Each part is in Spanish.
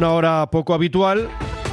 una hora poco habitual,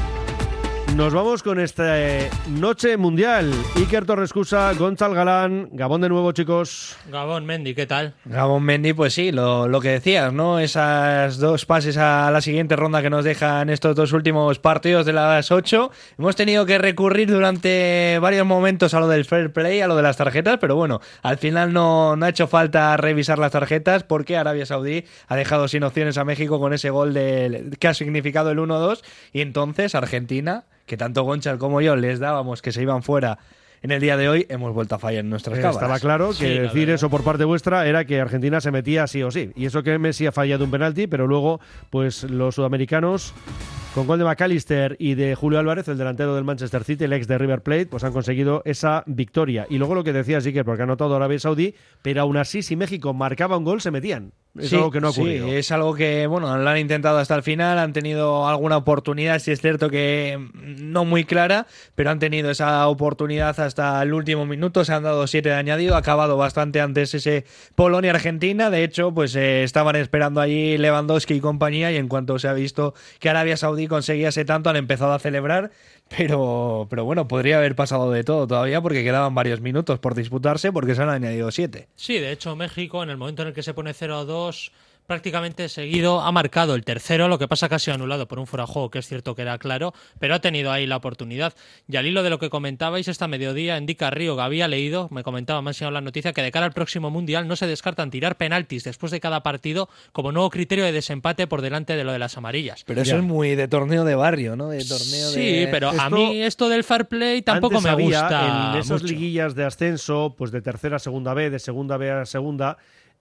nos vamos con esta noche mundial. Iker Torrescusa, Gonzalo Galán, Gabón de nuevo, chicos. Gabón, Mendy, ¿qué tal? Gabón, Mendy, pues sí, lo que decías, ¿no? Esas dos pases a la siguiente ronda que nos dejan estos dos últimos partidos de las 8. Hemos tenido que recurrir durante varios momentos a lo del fair play, a lo de las tarjetas, pero bueno, al final no ha hecho falta revisar las tarjetas porque Arabia Saudí ha dejado sin opciones a México con ese gol que ha significado el 1-2, y entonces Argentina, que tanto Gonchal como yo les dábamos que se iban fuera en el día de hoy, hemos vuelto a fallar en nuestras cámaras. Estaba claro que Sí, decir eso por parte vuestra era que Argentina se metía sí o sí. Y eso que Messi ha fallado un penalti, pero luego pues los sudamericanos, con gol de McAllister y de Julio Álvarez, el delantero del Manchester City, el ex de River Plate, pues han conseguido esa victoria. Y luego lo que decía Iker, porque ha anotado Arabia Saudí, pero aún así si México marcaba un gol se metían. Es algo que no ha ocurrido. Sí, es algo que, bueno, lo han intentado hasta el final, han tenido alguna oportunidad, sí es cierto que no muy clara, pero han tenido esa oportunidad hasta el último minuto, se han dado 7 de añadido, ha acabado bastante antes ese Polonia-Argentina, de hecho, pues estaban esperando allí Lewandowski y compañía, y en cuanto se ha visto que Arabia Saudí conseguía ese tanto, han empezado a celebrar, pero bueno, podría haber pasado de todo todavía porque quedaban varios minutos por disputarse porque se han añadido 7. Sí, de hecho México, en el momento en el que se pone 0-2, prácticamente seguido ha marcado el tercero, lo que pasa que ha sido anulado por un fuera de juego, que es cierto que era claro, pero ha tenido ahí la oportunidad. Y al hilo de lo que comentabais, esta mediodía en Dica Río, que había leído, me comentaba, me han enseñado la noticia, que de cara al próximo Mundial no se descartan tirar penaltis después de cada partido como nuevo criterio de desempate por delante de lo de las amarillas. Pero eso es muy de torneo de barrio, ¿no? Sí, pero a mí esto del fair play tampoco me gusta. En esas mucho. liguillas de ascenso, pues de tercera a segunda B, de segunda B a segunda,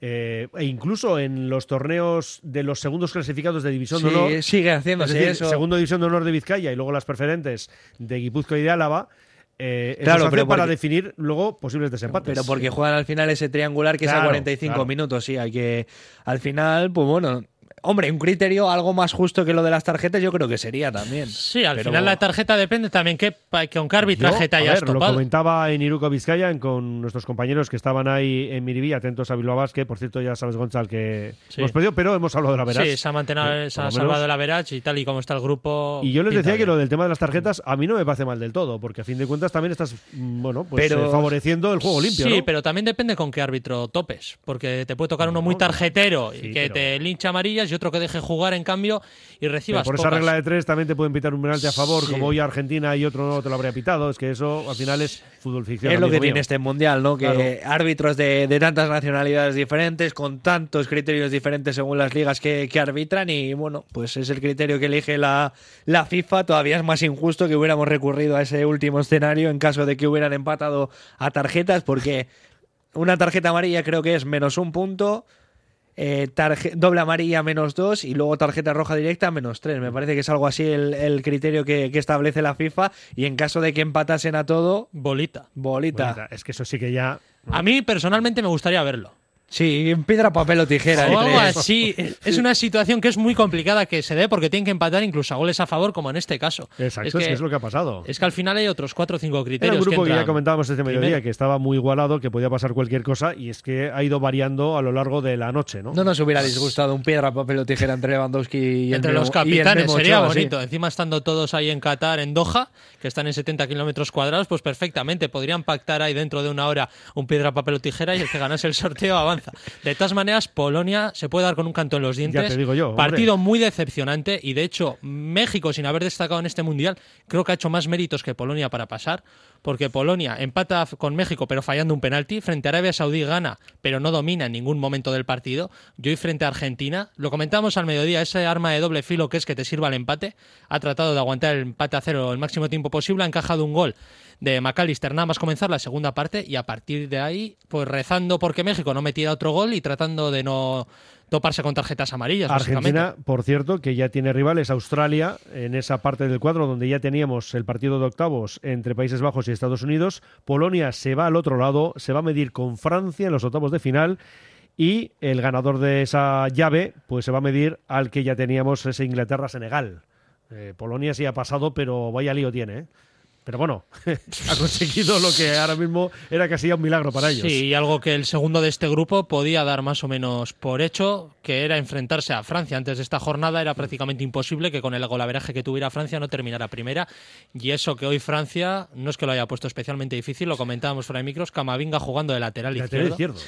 e incluso en los torneos de los segundos clasificados de División de Honor, sigue haciéndose es decir, eso. Segundo División de Honor de Vizcaya y luego las preferentes de Guipúzcoa y de Álava, Claro, eso pero para porque, definir luego posibles desempates. pero porque juegan al final ese triangular que es a 45 minutos, sí, hay que al final, pues bueno, hombre, un criterio algo más justo que lo de las tarjetas yo creo que sería también. Sí, al final la tarjeta depende también con qué arbitraje te a hayas ver, lo topado. comentaba en Iruko Vizcaya con nuestros compañeros que estaban ahí en Miribí, atentos a Bilbao Basket. Por cierto, ya sabes, Gonzalo, que hemos perdido, pero hemos hablado de la Verás. Sí, se ha salvado la Verás y tal y como está el grupo. Y yo les decía que lo del tema de las tarjetas a mí no me parece mal del todo, porque a fin de cuentas también estás favoreciendo el juego limpio. Sí, ¿no? pero también depende con qué árbitro topes, porque te puede tocar uno muy tarjetero y que te lincha amarillas y otro que deje jugar en cambio y recibas por pocas. esa regla de 3 también te pueden pitar un penalti a favor, como hoy Argentina y otro no te lo habría pitado. Es que eso al final es fútbol ficción. Es lo que tiene este mundial, ¿no? Que árbitros de tantas nacionalidades diferentes, con tantos criterios diferentes según las ligas que arbitran, y bueno, pues es el criterio que elige la FIFA. Todavía es más injusto que hubiéramos recurrido a ese último escenario en caso de que hubieran empatado a tarjetas, porque una tarjeta amarilla creo que es -1 punto. Doble amarilla -2 y luego tarjeta roja directa -3. Me parece que es algo así el criterio que establece la FIFA, y en caso de que empatasen a todo, bolita. Es que eso sí que ya... A mí personalmente me gustaría verlo. Sí, piedra, papel o tijera. O algo así. Es una situación que es muy complicada que se dé porque tienen que empatar incluso a goles a favor, como en este caso. Exacto, es que es lo que ha pasado. Es que al final hay otros 4 o 5 criterios. Era un grupo que ya entran comentábamos este mediodía, que estaba muy igualado, que podía pasar cualquier cosa, y es que ha ido variando a lo largo de la noche, ¿no? No nos hubiera disgustado un piedra, papel o tijera entre Lewandowski y entre los capitanes. Sería bonito. Encima estando todos ahí en Qatar, en Doha, que están en 70 kilómetros cuadrados, pues perfectamente. Podrían pactar ahí dentro de una hora un piedra, papel o tijera, y el que ganase el sorteo avanza. De todas maneras, Polonia se puede dar con un canto en los dientes. Ya te digo yo, partido muy decepcionante, y de hecho México, sin haber destacado en este mundial, creo que ha hecho más méritos que Polonia para pasar, porque Polonia empata con México pero fallando un penalti, frente a Arabia Saudí gana pero no domina en ningún momento del partido, y hoy frente a Argentina, lo comentamos al mediodía, ese arma de doble filo que es que te sirva el empate, ha tratado de aguantar el empate a 0 el máximo tiempo posible, ha encajado un gol de McAllister nada más comenzar la segunda parte, y a partir de ahí pues rezando porque México no metiera otro gol y tratando de no toparse con tarjetas amarillas. Argentina, por cierto, que ya tiene rivales, Australia, en esa parte del cuadro donde ya teníamos el partido de octavos entre Países Bajos y Estados Unidos. Polonia se va al otro lado, se va a medir con Francia en los octavos de final, y el ganador de esa llave pues se va a medir al que ya teníamos, ese Inglaterra-Senegal. Polonia sí ha pasado, pero vaya lío tiene, ¿eh? Pero bueno, ha conseguido lo que ahora mismo era casi ya un milagro para ellos. Sí, y algo que el segundo de este grupo podía dar más o menos por hecho, que era enfrentarse a Francia. Antes de esta jornada era prácticamente imposible que con el golaveraje que tuviera Francia no terminara primera. Y eso que hoy Francia no es que lo haya puesto especialmente difícil, lo comentábamos fuera de micros, Camavinga jugando de lateral izquierdo.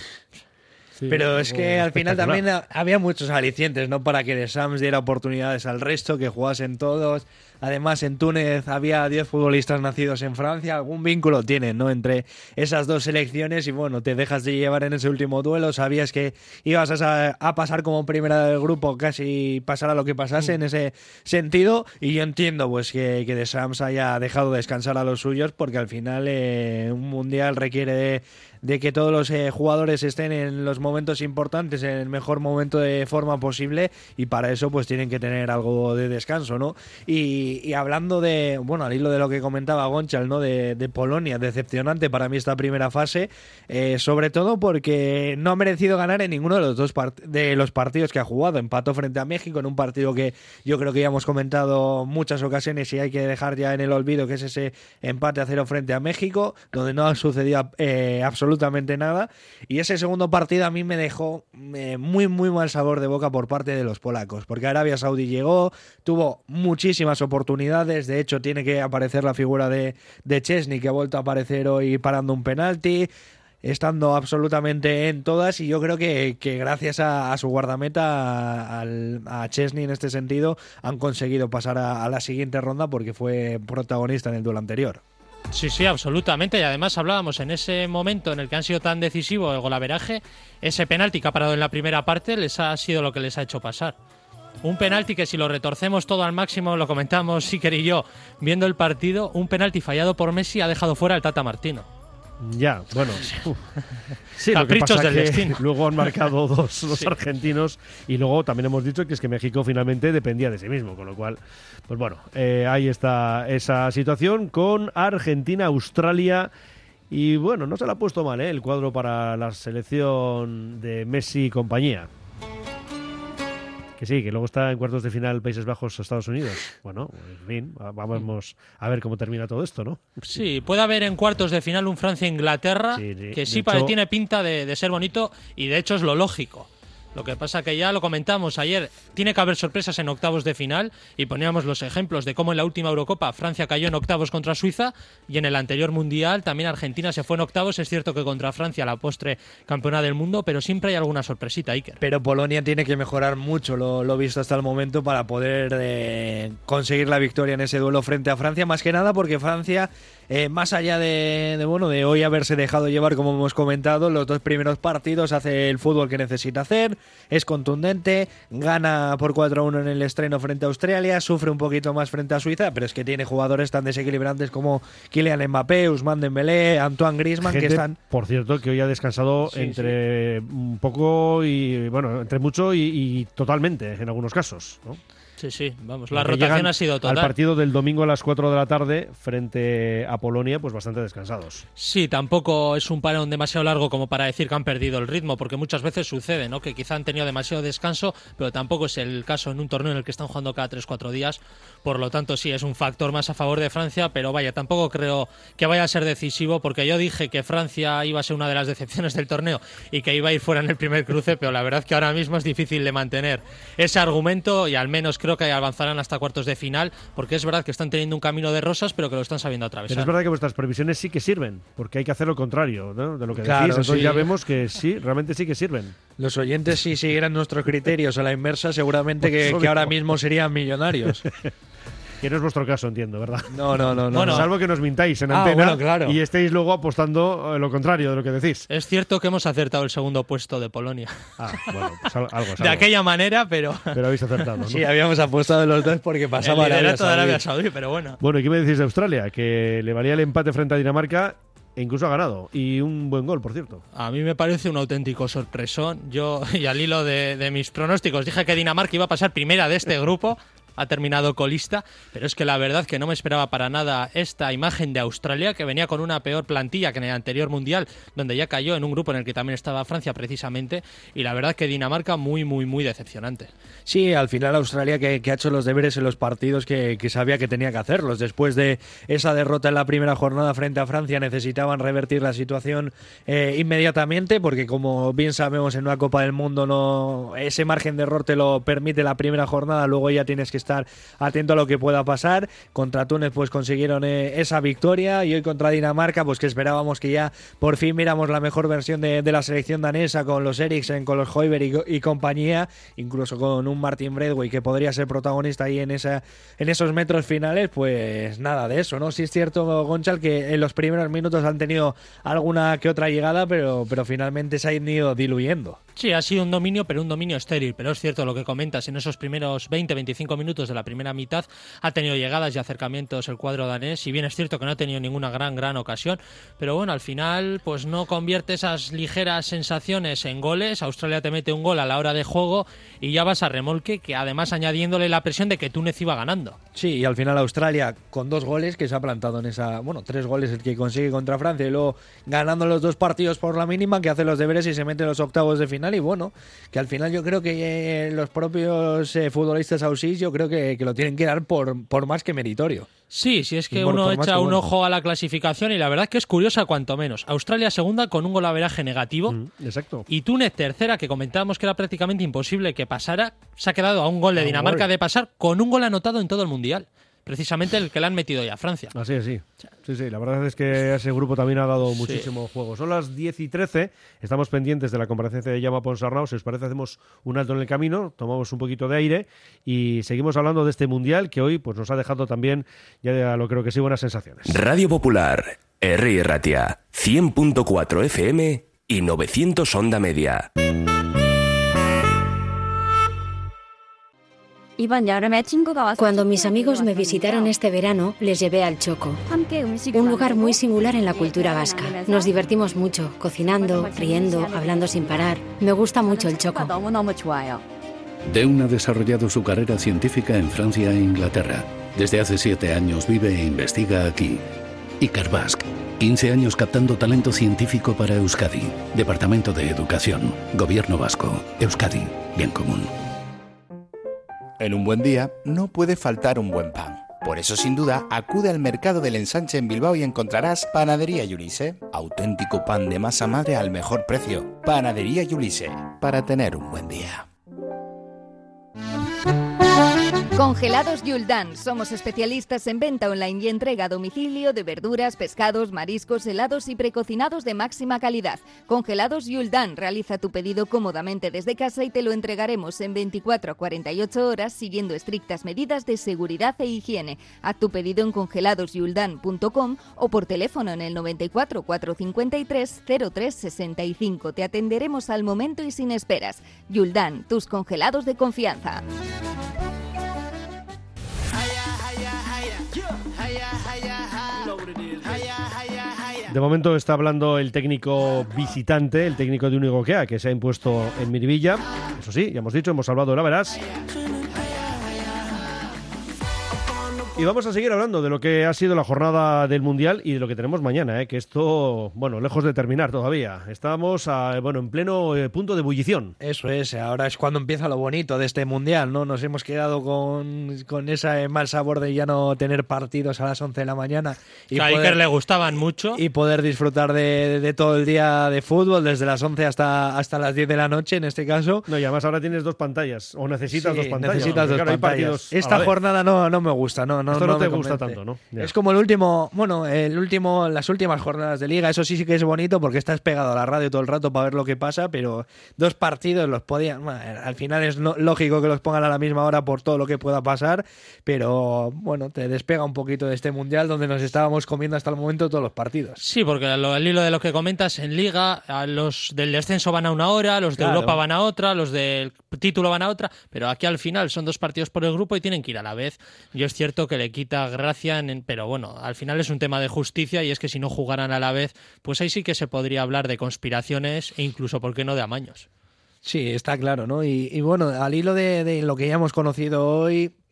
Sí, pero es que al final también había muchos alicientes, ¿no? Para que Deschamps diera oportunidades al resto, que jugasen todos. Además, en Túnez había 10 futbolistas nacidos en Francia. Algún vínculo tienen, ¿no? Entre esas dos selecciones y bueno, te dejas de llevar en ese último duelo. Sabías que ibas a pasar como primera del grupo, casi pasara lo que pasase en ese sentido. Y yo entiendo pues que Deschamps haya dejado descansar a los suyos, porque al final un mundial requiere de que todos los jugadores estén en los momentos importantes, en el mejor momento de forma posible, y para eso pues tienen que tener algo de descanso, ¿no? Y hablando de, bueno, al hilo de lo que comentaba Gonchal, ¿no? De Polonia, decepcionante para mí esta primera fase, sobre todo porque no ha merecido ganar en ninguno de los partidos que ha jugado. Empató frente a México en un partido que yo creo que ya hemos comentado muchas ocasiones y hay que dejar ya en el olvido, que es ese empate a 0 frente a México, donde no ha sucedido absolutamente nada. Y ese segundo partido a mí me dejó muy mal sabor de boca por parte de los polacos, porque Arabia Saudí llegó, tuvo muchísimas oportunidades. De hecho, tiene que aparecer la figura de Szczęsny, que ha vuelto a aparecer hoy parando un penalti, estando absolutamente en todas, y yo creo que gracias a su guardameta, a Szczęsny en este sentido, han conseguido pasar a la siguiente ronda, porque fue protagonista en el duelo anterior. Sí, absolutamente. Y además hablábamos en ese momento en el que han sido tan decisivos el golaveraje, ese penalti que ha parado en la primera parte les ha sido lo que les ha hecho pasar. Un penalti que, si lo retorcemos todo al máximo, lo comentamos Iker y yo viendo el partido, un penalti fallado por Messi ha dejado fuera al Tata Martino. Ya, bueno. Sí, lo que pasa es que destino. Luego han marcado dos los argentinos, y luego también hemos dicho que es que México finalmente dependía de sí mismo, con lo cual, pues bueno, ahí está esa situación con Argentina, Australia, y bueno, no se le ha puesto mal el cuadro para la selección de Messi y compañía. Que sí, que luego está en cuartos de final Países Bajos o Estados Unidos. Bueno, en fin, vamos a ver cómo termina todo esto, ¿no? Sí, puede haber en cuartos de final un Francia-Inglaterra, que sí tiene pinta de ser bonito, y de hecho es lo lógico. Lo que pasa que ya lo comentamos ayer, tiene que haber sorpresas en octavos de final, y poníamos los ejemplos de cómo en la última Eurocopa Francia cayó en octavos contra Suiza, y en el anterior Mundial también Argentina se fue en octavos. Es cierto que contra Francia, la postre campeona del mundo, pero siempre hay alguna sorpresita, Iker. Pero Polonia tiene que mejorar mucho lo visto hasta el momento para poder conseguir la victoria en ese duelo frente a Francia, más que nada porque Francia, más allá de hoy haberse dejado llevar, como hemos comentado, los dos primeros partidos, hace el fútbol que necesita hacer, es contundente, gana por 4-1 en el estreno frente a Australia, sufre un poquito más frente a Suiza, pero es que tiene jugadores tan desequilibrantes como Kylian Mbappé, Ousmane Dembélé, Antoine Griezmann, que están... Por cierto, que hoy ha descansado entre un poco y, bueno, entre mucho y totalmente en algunos casos, ¿no? Sí, vamos, la rotación ha sido total. Al partido del domingo a las 4 de la tarde frente a Polonia, pues bastante descansados. Sí, tampoco es un parón demasiado largo como para decir que han perdido el ritmo, porque muchas veces sucede, ¿no? Que quizá han tenido demasiado descanso, pero tampoco es el caso en un torneo en el que están jugando cada 3-4 días. Por lo tanto, sí, es un factor más a favor de Francia, pero vaya, tampoco creo que vaya a ser decisivo, porque yo dije que Francia iba a ser una de las decepciones del torneo y que iba a ir fuera en el primer cruce, pero la verdad que ahora mismo es difícil de mantener ese argumento, y al menos creo que avanzarán hasta cuartos de final, porque es verdad que están teniendo un camino de rosas, pero que lo están sabiendo atravesar. Pero es verdad que vuestras previsiones sí que sirven, porque hay que hacer lo contrario, ¿no? De lo que claro, decís. Entonces sí. Ya vemos que sí, realmente sí que sirven. Los oyentes, si siguieran nuestros criterios a la inversa, seguramente que ahora mismo serían millonarios. Que no es vuestro caso, entiendo, ¿verdad? No. Bueno, salvo que nos mintáis en antena, bueno, claro. Y estéis luego apostando lo contrario de lo que decís. Es cierto que hemos acertado el segundo puesto de Polonia. Bueno, pues algo. De aquella manera, pero habéis acertado, ¿no? Sí, habíamos apostado los dos porque pasaba el liderato de Arabia Saudí, pero bueno. Bueno, ¿y qué me decís de Australia? Que le valía el empate frente a Dinamarca e incluso ha ganado. Y un buen gol, por cierto. A mí me parece un auténtico sorpresón. Yo, y al hilo de mis pronósticos, dije que Dinamarca iba a pasar primera de este grupo. ha terminado colista, pero es que la verdad que no me esperaba para nada esta imagen de Australia, que venía con una peor plantilla que en el anterior Mundial, donde ya cayó en un grupo en el que también estaba Francia precisamente, y la verdad que Dinamarca muy, muy, muy decepcionante. Sí, al final Australia que ha hecho los deberes en los partidos que sabía que tenía que hacerlos. Después de esa derrota en la primera jornada frente a Francia, necesitaban revertir la situación inmediatamente, porque como bien sabemos en una Copa del Mundo ese margen de error te lo permite la primera jornada, luego ya tienes que estar atento a lo que pueda pasar. Contra Túnez pues consiguieron esa victoria, y hoy contra Dinamarca pues que esperábamos que ya por fin miramos la mejor versión de la selección danesa, con los Eriksen, con los Højbjerg y compañía, incluso con un Martin Braithwaite que podría ser protagonista ahí en esos metros finales. Pues nada de eso, ¿no? Sí es cierto, Gonchal, que en los primeros minutos han tenido alguna que otra llegada, pero finalmente se han ido diluyendo. Sí, ha sido un dominio, pero un dominio estéril. Pero es cierto lo que comentas, en esos primeros 20-25 minutos de la primera mitad ha tenido llegadas y acercamientos el cuadro danés, si bien es cierto que no ha tenido ninguna gran ocasión, pero bueno, al final pues no convierte esas ligeras sensaciones en goles. Australia te mete un gol a la hora de juego y ya vas a remolque, que además añadiéndole la presión de que Túnez iba ganando. Sí, y al final Australia con 2 goles que se ha plantado en esa... Bueno, 3 goles el que consigue contra Francia, y luego ganando los 2 partidos por la mínima, que hace los deberes y se mete en los octavos de final. Y bueno, que al final yo creo que los propios futbolistas ausís, yo creo que lo tienen que dar por más que meritorio. Sí, si es que uno echa un ojo a la clasificación y la verdad que es curiosa cuanto menos. Australia segunda con un golaveraje negativo. Exacto. Y Túnez tercera, que comentábamos que era prácticamente imposible que pasara, se ha quedado a un gol de Dinamarca de pasar, con un gol anotado en todo el Mundial. Precisamente el que le han metido ya a Francia. Así es, sí. Sí, la verdad es que ese grupo también ha dado muchísimo juego. Son las 10:13, estamos pendientes de la comparecencia de Jaume Ponsarnau. Si os parece, hacemos un alto en el camino, tomamos un poquito de aire y seguimos hablando de este Mundial que hoy pues nos ha dejado también, ya lo creo que sí, buenas sensaciones. Radio Popular, Herri Ratia, 100.4 FM y 900 onda media. Cuando mis amigos me visitaron este verano, les llevé al Txoko, un lugar muy singular en la cultura vasca. Nos divertimos mucho, cocinando, riendo, hablando sin parar. Me gusta mucho el Txoko. Deun ha desarrollado su carrera científica en Francia e Inglaterra. Desde hace 7 años vive e investiga aquí. Icarbasc, 15 años captando talento científico para Euskadi. Departamento de Educación, Gobierno Vasco, Euskadi, bien común. En un buen día no puede faltar un buen pan. Por eso, sin duda, acude al Mercado del Ensanche en Bilbao y encontrarás Panadería Yulise. Auténtico pan de masa madre al mejor precio. Panadería Yulise, para tener un buen día. Congelados Yuldan. Somos especialistas en venta online y entrega a domicilio de verduras, pescados, mariscos, helados y precocinados de máxima calidad. Congelados Yuldan. Realiza tu pedido cómodamente desde casa y te lo entregaremos en 24 a 48 horas siguiendo estrictas medidas de seguridad e higiene. Haz tu pedido en congeladosyuldan.com o por teléfono en el 94 453 0365. Te atenderemos al momento y sin esperas. Yuldan, tus congelados de confianza. De momento está hablando el técnico visitante, el técnico de Unigo Kea, que se ha impuesto en Miribilla. Eso sí, ya hemos dicho, hemos salvado la verás. Y vamos a seguir hablando de lo que ha sido la jornada del Mundial y de lo que tenemos mañana, que esto, bueno, lejos de terminar todavía. Estamos, en pleno punto de ebullición. Eso es, ahora es cuando empieza lo bonito de este Mundial, ¿no? Nos hemos quedado con ese mal sabor de ya no tener partidos a las 11 de la mañana. Y a Iker le gustaban mucho. Y poder disfrutar de todo el día de fútbol, desde las 11 hasta las 10 de la noche, en este caso. No, y además ahora tienes 2 pantallas, o necesitas 2 pantallas. Necesitas 2 pantallas. Esta jornada no me gusta, Esto no te gusta tanto, ¿no? Ya. Es como las últimas jornadas de Liga. Eso sí que es bonito porque estás pegado a la radio todo el rato para ver lo que pasa, pero 2 partidos los podían... al final es lógico que los pongan a la misma hora por todo lo que pueda pasar, pero bueno, te despega un poquito de este Mundial donde nos estábamos comiendo hasta el momento todos los partidos. Sí, porque al hilo de lo que comentas, en Liga los del descenso van a una hora, los de Europa van a otra, los del título van a otra, pero aquí al final son 2 partidos por el grupo y tienen que ir a la vez. Yo es cierto que le quita gracia, pero bueno, al final es un tema de justicia y es que si no jugaran a la vez, pues ahí sí que se podría hablar de conspiraciones e incluso, ¿por qué no?, de amaños. Sí, está claro, ¿no? Y bueno, al hilo de lo que ya hemos conocido hoy,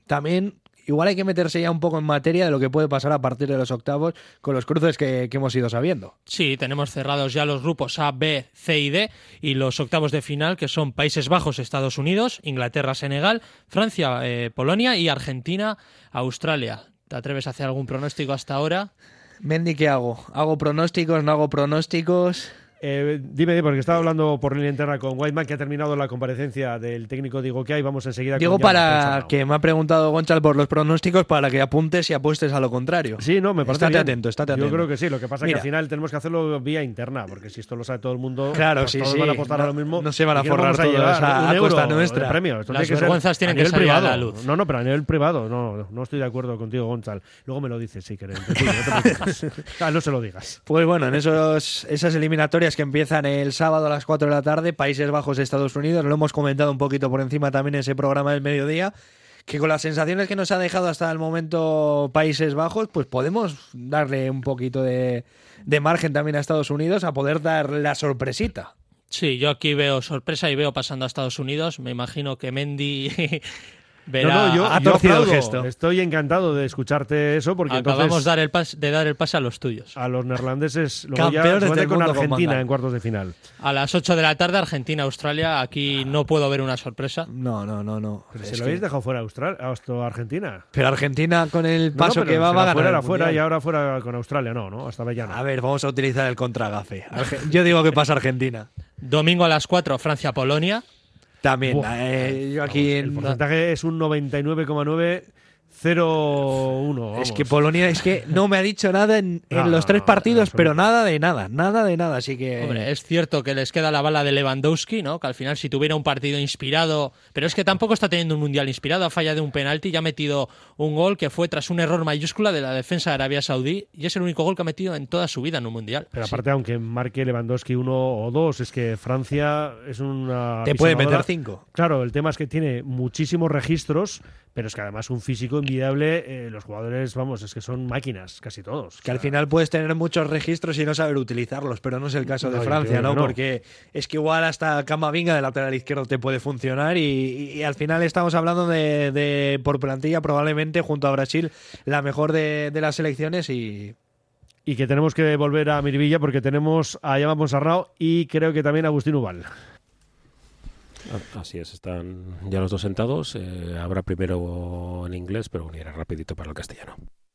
también igual hay que meterse ya un poco en materia de lo que puede pasar a partir de los octavos con los cruces que hemos ido sabiendo. Sí, tenemos cerrados ya los grupos A, B, C y D y los octavos de final, que son Países Bajos, Estados Unidos, Inglaterra, Senegal, Francia, Polonia y Argentina, Australia. ¿Te atreves a hacer algún pronóstico hasta ahora? Mendy, ¿qué hago? ¿Hago pronósticos? ¿No hago pronósticos? Dime, porque estaba hablando por línea interna con Whiteman, que ha terminado la comparecencia del técnico Diego Quea, y vamos enseguida Digo, con para que me ha preguntado Gonchal por los pronósticos, para que apuntes y apuestes a lo contrario. Sí, no, me parece estate bien. atento. Yo creo que sí, lo que pasa es que Mira, al final tenemos que hacerlo vía interna, porque si esto lo sabe todo el mundo, claro, pues sí, todos sí, van a apostar a lo mismo. no se van a ¿Y qué nos forrar vamos todos llevar? a un euro costa nuestra. de premio. Esto Las tiene que ser vergüenzas tienen a nivel que salir a privado. la luz. No, pero a nivel privado no estoy de acuerdo contigo, Gonchal. Luego me lo dices si quieres. No te preocupes. No se lo digas. Pues bueno, en esas eliminatorias que empiezan el sábado a las 4 de la tarde, Países Bajos, Estados Unidos, lo hemos comentado un poquito por encima también en ese programa del mediodía, que con las sensaciones que nos ha dejado hasta el momento Países Bajos, pues podemos darle un poquito de margen también a Estados Unidos a poder dar la sorpresita. Sí, yo aquí veo sorpresa y veo pasando a Estados Unidos. Me imagino que Mendy verá... Yo ha torcido el aplaudo. gesto. Estoy encantado de escucharte eso, porque Acabamos entonces de dar el pase a los tuyos. a los neerlandeses luego ya Campeones se van del con mundo con Argentina manga. en cuartos de final. A las 8 de la tarde, Argentina-Australia. Aquí no puedo ver una sorpresa. No. Pero Es si lo que- habéis dejado fuera a Argentina. Pero Argentina con el paso No, pero que va si a era ganar fuera el era fuera Mundial. y ahora fuera con Australia, no, hasta Bellana. A ver, vamos a utilizar el contragafe. Yo digo que pasa Argentina. Domingo a las 4, Francia-Polonia. También. Buah. Yo aquí El porcentaje es un 99,901. Es que Polonia es que no me ha dicho nada en los tres partidos, pero nada de nada, así que... Hombre, es cierto que les queda la bala de Lewandowski, ¿no? Que al final si tuviera un partido inspirado, pero es que tampoco está teniendo un mundial inspirado, ha fallado un penalti y ha metido un gol que fue tras un error mayúscula de la defensa de Arabia Saudí y es el único gol que ha metido en toda su vida en un mundial. Pero aparte, aunque marque Lewandowski 1 o 2, es que Francia es una... Te puede apisonadora. meter 5. Claro, el tema es que tiene muchísimos registros, pero es que además un físico envidiable. Los jugadores, vamos, es que son máquinas, casi todos. Que al final puedes tener muchos registros y no saber utilizarlos, pero no es el caso de No, yo Francia, creo ¿no? que no. Porque es que igual hasta Camavinga de lateral izquierdo te puede funcionar y al final estamos hablando de por plantilla probablemente junto a Brasil la mejor de las selecciones y que tenemos que volver a Miribilla porque tenemos a Llama Ponsarnau y creo que también a Agustín Ubal. Así es, están ya los dos sentados. Habrá primero en inglés, pero irá rapidito para el castellano.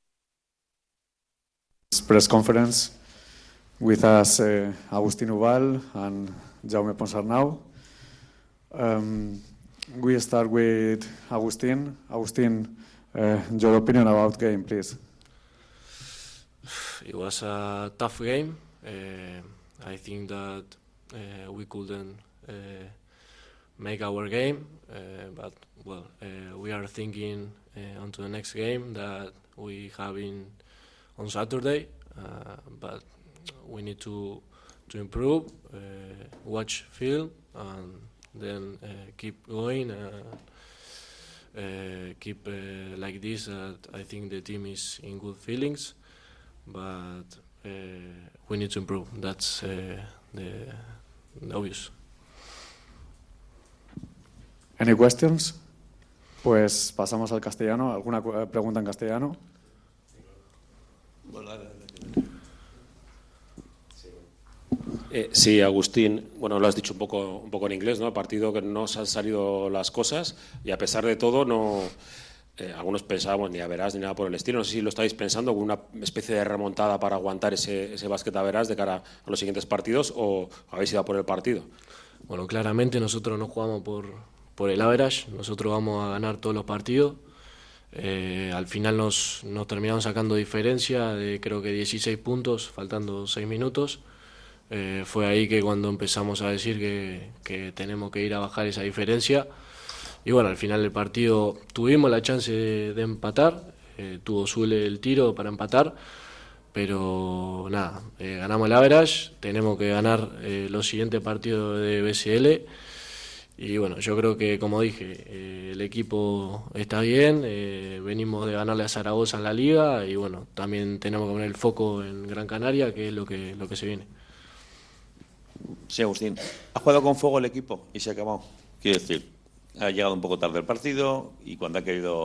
Press conference with us, Agustín Ubal and Jaume Ponsarnau. We start with Agustín. Agustín, your opinion about game, please. It was a tough game. I think that we couldn't make our game, but well, we are thinking onto the next game that we have on Saturday, but we need to improve, watch film, and then keep going. Keep like this. I think the team is in good feelings, but we need to improve. That's the obvious. Any questions? Pues pasamos al castellano. ¿Alguna pregunta en castellano? Sí, Agustín, bueno, lo has dicho un poco en inglés, ¿no? El partido que no se han salido las cosas y a pesar de todo no... algunos pensábamos ni a verás ni nada por el estilo. No sé si lo estáis pensando con una especie de remontada para aguantar ese básquet a verás de cara a los siguientes partidos o habéis ido a por el partido. Bueno, claramente nosotros no jugamos por el average, nosotros vamos a ganar todos los partidos. Al final nos terminaron sacando diferencia de creo que 16 puntos, faltando 6 minutos. Fue ahí que cuando empezamos a decir que tenemos que ir a bajar esa diferencia. Y bueno, al final del partido tuvimos la chance de empatar, tuvo Zule el tiro para empatar, pero nada, ganamos el average, tenemos que ganar los siguientes partidos de BCL. Y bueno, yo creo que, como dije, el equipo está bien, venimos de ganarle a Zaragoza en la liga y bueno, también tenemos que poner el foco en Gran Canaria, que es lo que se viene. Sí, Agustín, ha jugado con fuego el equipo y se ha acabado. Quiero decir, ha llegado un poco tarde el partido y cuando ha querido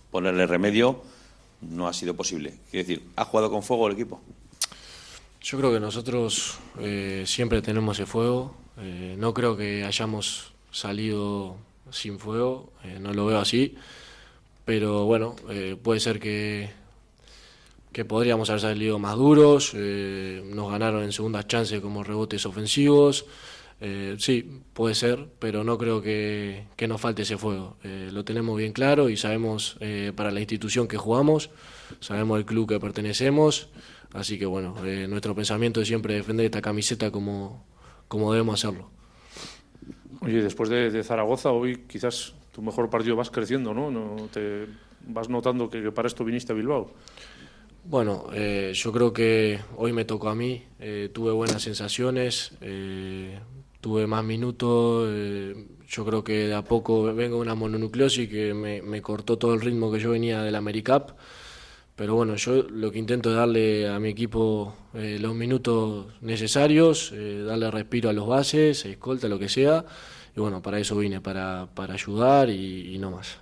ponerle remedio, no ha sido posible. Quiero decir, ¿ha jugado con fuego el equipo? Yo creo que nosotros siempre tenemos ese fuego. No creo que hayamos salido sin fuego, no lo veo así. Pero bueno, puede ser que podríamos haber salido más duros. Nos ganaron en segundas chances como rebotes ofensivos. Sí, puede ser, pero no creo que nos falte ese fuego. Lo tenemos bien claro y sabemos para la institución que jugamos, sabemos el club que pertenecemos, así que bueno, nuestro pensamiento es siempre defender esta camiseta como debemos hacerlo. Oye, después de Zaragoza, hoy quizás tu mejor partido vas creciendo, ¿no? Te vas notando que para esto viniste a Bilbao. Bueno, yo creo que hoy me tocó a mí, tuve buenas sensaciones, tuve más minutos, yo creo que de a poco vengo de una mononucleosis que me cortó todo el ritmo que yo venía del AmeriCup, pero bueno, yo lo que intento es darle a mi equipo los minutos necesarios, darle respiro a los bases, escolta, lo que sea, y bueno, para eso vine, para ayudar y no más.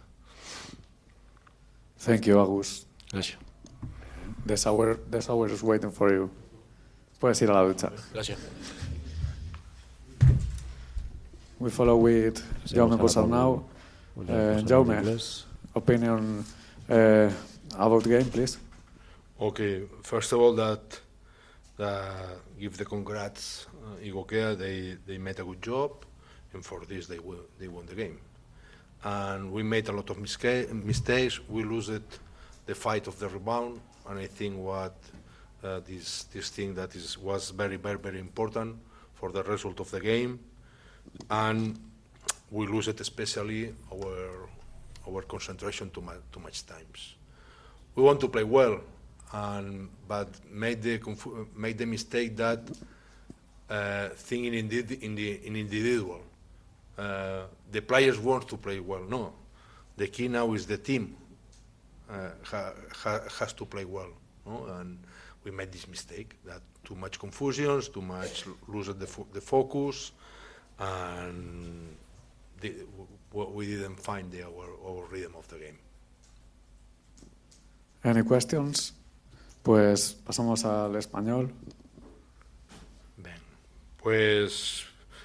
Thank you, Agus. Gracias. The shower is waiting for you. Puedes ir a la ducha. Gracias. We follow with Jaume Posarnau. Jaume, opinion about the game, please. Okay, first of all, that give the congrats Igokea. They made a good job, and for this they won the game. And we made a lot of mistakes. We lose the fight of the rebound, and I think this thing that was very, very, very important for the result of the game. And we lose it, especially our concentration too much times. We want to play well, but made the mistake that thinking in individual. The players want to play well. No, the key now is the team has to play well. No? And we made this mistake, that too much confusions, too much lose the focus, and we didn't find our rhythm of the game. Any questions? Pues pasamos al español. Bien, pues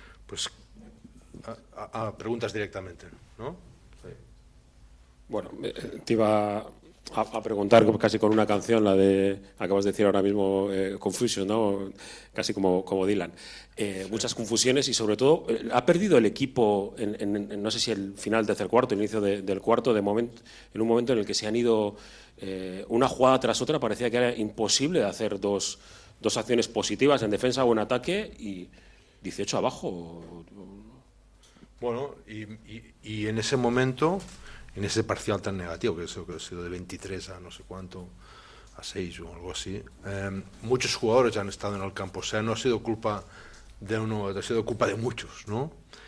a preguntas directamente, ¿no? Sí. Bueno, te iba a preguntar casi con una canción, la de, acabas de decir ahora mismo, Confusion, ¿no? Casi como Dylan. Muchas confusiones y sobre todo, ¿ha perdido el equipo no sé si el final tercer cuarto, el inicio del cuarto, en un momento en el que se han ido una jugada tras otra? Parecía que era imposible hacer dos acciones positivas en defensa o en ataque y 18 abajo. Bueno, y en ese momento, en ese parcial tan negativo, que eso que ha sido de 23 a no sé cuánto, a 6 o algo así, muchos jugadores ya han estado en el campo. O sea, no ha sido culpa de uno, ha sido culpa de muchos, ¿no?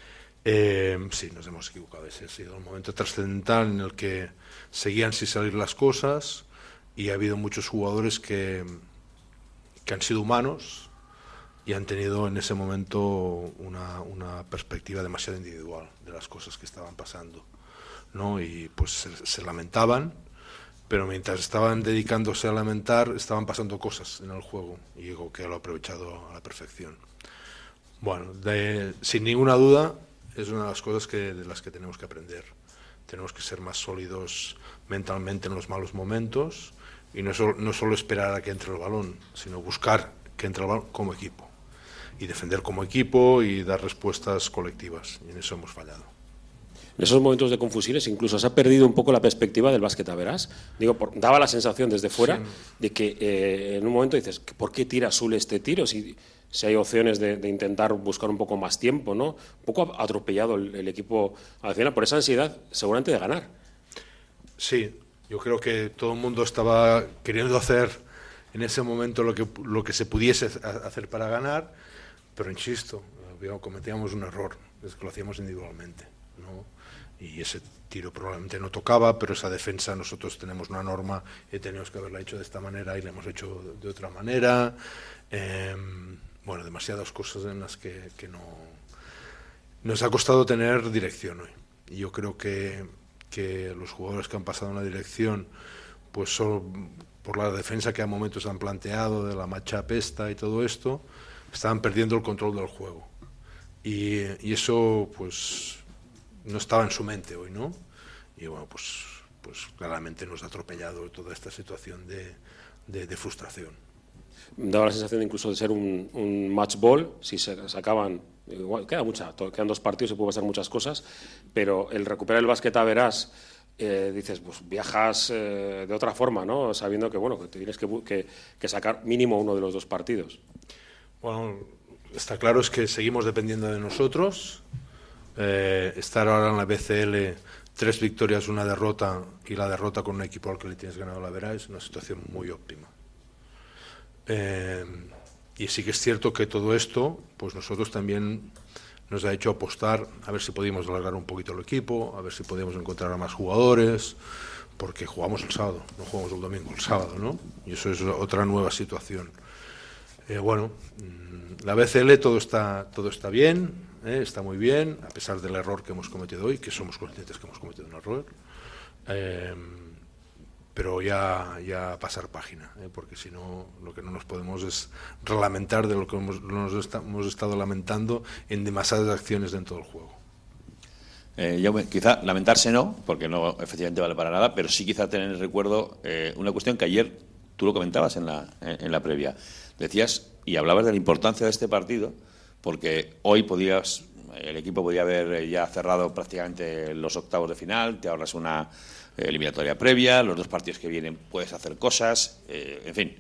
Sí, nos hemos equivocado. Ese ha sido un momento trascendental en el que seguían sin salir las cosas y ha habido muchos jugadores que han sido humanos y han tenido en ese momento una perspectiva demasiado individual de las cosas que estaban pasando, ¿no? Y pues se lamentaban, pero mientras estaban dedicándose a lamentar, estaban pasando cosas en el juego y digo que lo ha aprovechado a la perfección. Bueno, sin ninguna duda es una de las cosas de las que tenemos que aprender. Tenemos que ser más sólidos mentalmente en los malos momentos y no solo esperar a que entre el balón, sino buscar que entre el balón como equipo y defender como equipo y dar respuestas colectivas, y en eso hemos fallado. En esos momentos de confusiones incluso se ha perdido un poco la perspectiva del básquet a verás. Digo, daba la sensación desde fuera de que en un momento dices, ¿por qué tira Azul este tiro? Si hay opciones de intentar buscar un poco más tiempo, ¿no? Un poco atropellado el equipo al final por esa ansiedad seguramente de ganar. Sí, yo creo que todo el mundo estaba queriendo hacer en ese momento lo que se pudiese hacer para ganar, pero insisto, cometíamos un error, es que lo hacíamos individualmente, ¿no? Y ese tiro probablemente no tocaba, pero esa defensa nosotros tenemos una norma y teníamos que haberla hecho de esta manera y la hemos hecho de otra manera. Bueno, demasiadas cosas en las que no nos ha costado tener dirección hoy. Y yo creo que que los jugadores que han pasado en la dirección, pues son por la defensa que a momentos han planteado, de la matchup esta y todo esto, estaban perdiendo el control del juego. Y eso pues no estaba en su mente hoy, ¿no? Y bueno, pues claramente nos ha atropellado toda esta situación de frustración. Daba la sensación incluso de ser un match ball, si se acaban, igual, quedan 2 partidos, se pueden pasar muchas cosas, pero el recuperar el básquet a verás, dices, pues viajas de otra forma, ¿no? Sabiendo que, bueno, que te tienes que sacar mínimo uno de los 2 partidos. Bueno, está claro es que seguimos dependiendo de nosotros. Estar ahora en la BCL, 3 victorias, 1 derrota, y la derrota con un equipo al que le tienes ganado la verás, es una situación muy óptima. Y sí que es cierto que todo esto, pues nosotros también nos ha hecho apostar a ver si podíamos alargar un poquito el equipo, a ver si podíamos encontrar a más jugadores, porque jugamos el sábado, no jugamos el domingo, el sábado, ¿no? Y eso es otra nueva situación. Bueno, la BCL todo está bien, está muy bien, a pesar del error que hemos cometido hoy, que somos conscientes que hemos cometido un error, pero ya pasar página, porque si no, lo que no nos podemos es relamentar de lo que hemos estado lamentando en demasiadas acciones dentro del juego. Quizá lamentarse no, porque no efectivamente vale para nada, pero sí quizá tener en recuerdo una cuestión que ayer tú lo comentabas en la previa. Decías y hablabas de la importancia de este partido, porque hoy el equipo podía haber ya cerrado prácticamente los octavos de final, te ahorras una eliminatoria previa, los 2 partidos que vienen puedes hacer cosas, en fin.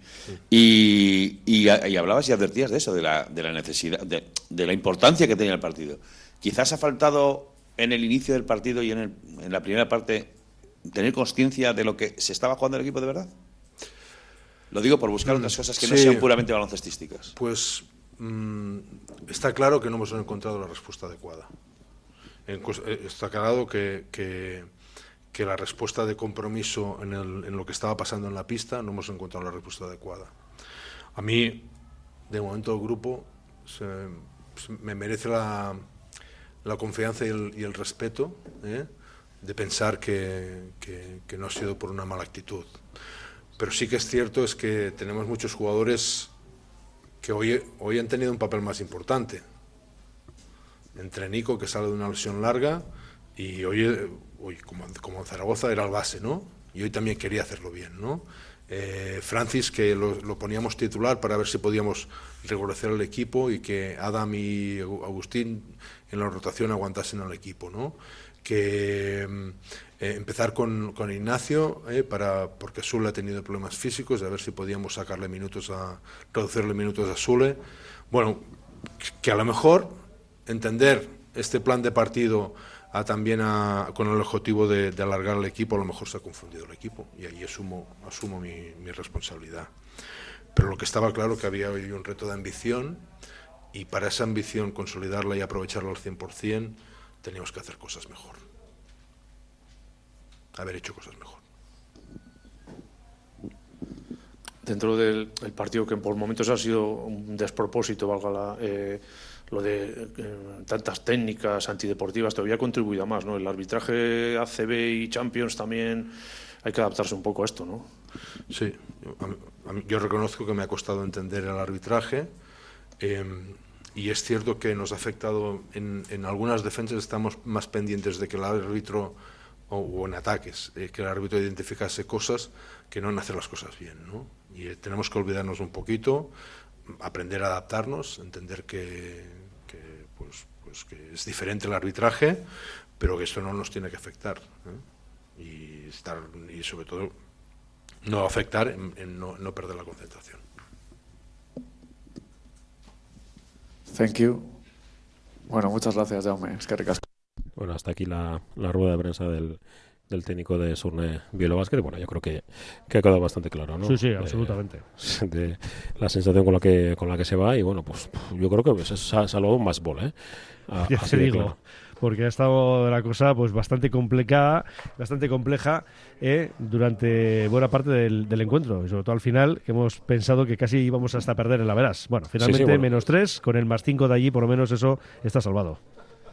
Y hablabas y advertías de eso, de la necesidad, de la importancia que tenía el partido. Quizás ha faltado en el inicio del partido y en la primera parte tener consciencia de lo que se estaba jugando el equipo de verdad. Lo digo por buscar otras cosas que no sean puramente baloncestísticas. Pues está claro que no hemos encontrado la respuesta adecuada. Está claro que la respuesta de compromiso en lo que estaba pasando en la pista no hemos encontrado la respuesta adecuada. A mí, de momento, el grupo me merece la confianza y el respeto de pensar que no ha sido por una mala actitud. Pero sí que es cierto es que tenemos muchos jugadores que hoy han tenido un papel más importante. Entre Nico, que sale de una lesión larga, y hoy como en Zaragoza era el base, ¿no? Y hoy también quería hacerlo bien, ¿no? Francis, que lo poníamos titular para ver si podíamos regularizar el equipo y que Adam y Agustín en la rotación aguantasen al equipo, ¿no? Que empezar con Ignacio, porque Sule ha tenido problemas físicos, a ver si podíamos reducirle minutos a Sule. Bueno, que a lo mejor entender este plan de partido también con el objetivo de alargar el equipo, a lo mejor se ha confundido el equipo, y ahí asumo mi responsabilidad. Pero lo que estaba claro que había hoy un reto de ambición, y para esa ambición consolidarla y aprovecharla al 100%, teníamos que hacer cosas mejor. Haber hecho cosas mejor. Dentro del partido, que por momentos ha sido un despropósito, valga lo de tantas técnicas antideportivas, todavía ha contribuido a más, ¿no? El arbitraje ACB y Champions también hay que adaptarse un poco a esto, ¿no? Sí, yo reconozco que me ha costado entender el arbitraje, y es cierto que nos ha afectado en algunas defensas. Estamos más pendientes de que el árbitro, o en ataques, que el árbitro identificase cosas que no en hacer las cosas bien, ¿no? Y tenemos que olvidarnos un poquito, aprender a adaptarnos, entender que es diferente el arbitraje, pero que esto no nos tiene que afectar, ¿eh? Y sobre todo no afectar en no perder la concentración. Thank you. Bueno, muchas gracias, Jaume. Es que ricasco. Bueno, hasta aquí la rueda de prensa del técnico de Surne Bielobásquet. Bueno, yo creo que ha quedado bastante claro, ¿no? Sí, absolutamente. De la sensación con la que se va, y bueno, pues yo creo que se ha salvado un más bol, ¿eh? Ya te digo, claro. Porque ha estado la cosa pues bastante compleja durante buena parte del encuentro, y sobre todo al final, que hemos pensado que casi íbamos hasta perder en la veras. Bueno, finalmente -3, con el +5 de allí, por lo menos eso está salvado.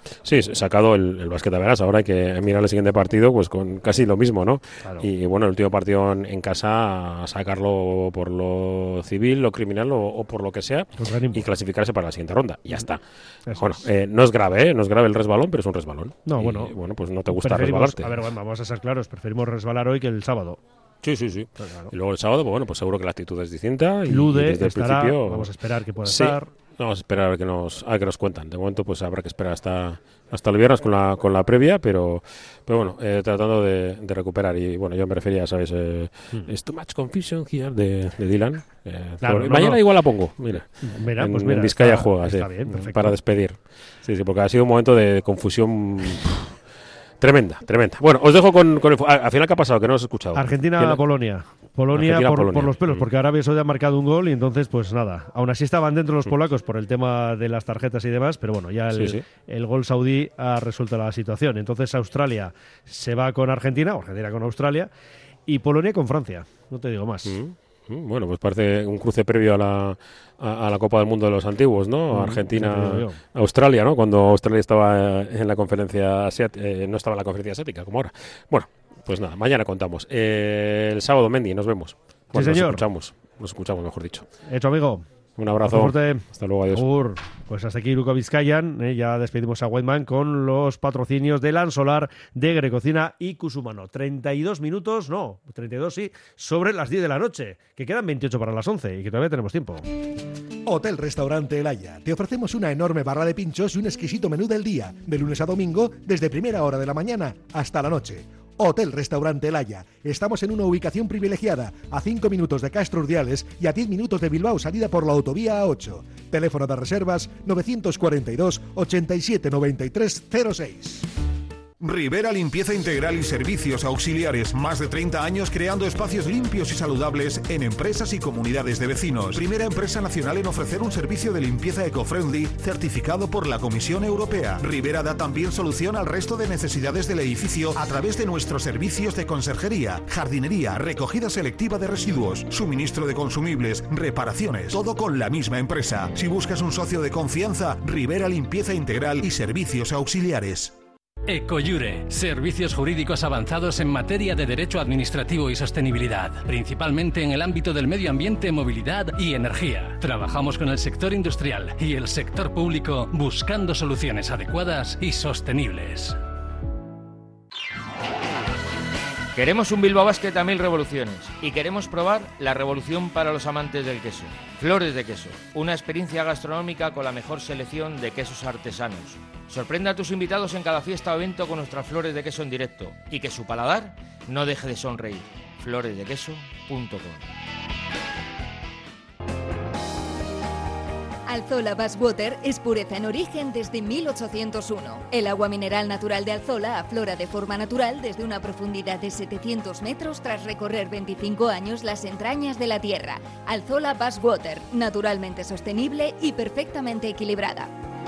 Sí, sacado el Basqueta Verás. Ahora hay que mirar el siguiente partido pues con casi lo mismo, ¿no? Claro. Y bueno, el último partido en casa, sacarlo por lo civil, lo criminal o por lo que sea y clasificarse para la siguiente ronda. Y ya está. Bueno, no es grave, no es grave el resbalón, pero es un resbalón. No, y, bueno, pues no te gusta preferimos, resbalarte. A ver, bueno, vamos a ser claros, preferimos resbalar hoy que el sábado. Sí. Claro. Y luego el sábado, pues bueno, pues seguro que la actitud es distinta. Lude y desde estará, el principio, vamos a esperar que pueda sí, estar. Vamos a esperar a ver que nos cuentan. De momento, pues habrá que esperar hasta el viernes con la previa, pero bueno, tratando de recuperar. Y bueno, yo me refería, ¿sabes? Es Too Much Confusion here de Dylan. Claro, mañana igual la pongo, mira. Mira, en Vizcaya está, juega, está sí, bien, perfecto. para despedir. Sí, porque ha sido un momento de confusión tremenda. Bueno, os dejo con el... Al final, ¿qué ha pasado? Que no os he escuchado. Argentina-Polonia. Polonia por los pelos, porque Arabia Saudí ha marcado un gol y entonces, pues nada. Aún así estaban dentro los polacos por el tema de las tarjetas y demás, pero bueno, ya el gol saudí ha resuelto la situación. Entonces Australia se va con Argentina, o Argentina con Australia, y Polonia con Francia. No te digo más. Bueno, pues parece un cruce previo a la Copa del Mundo de los antiguos, ¿no? Argentina-Australia, ¿no? Cuando Australia estaba en la conferencia asiática, no estaba en la conferencia asiática, como ahora. Bueno, pues nada, mañana contamos. El sábado, Mendy, nos vemos. Bueno, sí, señor. Nos escuchamos, mejor dicho. Hecho, amigo. Un abrazo. Hasta luego, adiós. Pues hasta aquí Iruko Vizcayan. Ya despedimos a Whiteman con los patrocinios de Lansolar, de Grecocina y Cusumano. 32 minutos, no, 32 sí, sobre las 10 de la noche, que quedan 28 para las 11 y que todavía tenemos tiempo. Hotel Restaurante El Haya. Te ofrecemos una enorme barra de pinchos y un exquisito menú del día, de lunes a domingo, desde primera hora de la mañana hasta la noche. Hotel Restaurante El Haya. Estamos en una ubicación privilegiada, a 5 minutos de Castro Urdiales y a 10 minutos de Bilbao, salida por la autovía A8. Teléfono de reservas 942 87 93 06. Rivera Limpieza Integral y Servicios Auxiliares. Más de 30 años creando espacios limpios y saludables en empresas y comunidades de vecinos. Primera empresa nacional en ofrecer un servicio de limpieza eco-friendly certificado por la Comisión Europea. Rivera da también solución al resto de necesidades del edificio a través de nuestros servicios de conserjería, jardinería, recogida selectiva de residuos, suministro de consumibles, reparaciones. Todo con la misma empresa. Si buscas un socio de confianza, Rivera Limpieza Integral y Servicios Auxiliares. Ecoyure, servicios jurídicos avanzados en materia de derecho administrativo y sostenibilidad, principalmente en el ámbito del medio ambiente, movilidad y energía. Trabajamos con el sector industrial y el sector público buscando soluciones adecuadas y sostenibles. Queremos un Bilbao Basket a 1000 revoluciones y queremos probar la revolución para los amantes del queso. Flores de Queso, una experiencia gastronómica con la mejor selección de quesos artesanos. Sorprende a tus invitados en cada fiesta o evento con nuestras flores de queso en directo y que su paladar no deje de sonreír. floresdequeso.com. Alzola Basswater es pureza en origen desde 1801. El agua mineral natural de Alzola aflora de forma natural desde una profundidad de 700 metros tras recorrer 25 años las entrañas de la tierra. Alzola Basswater, naturalmente sostenible y perfectamente equilibrada.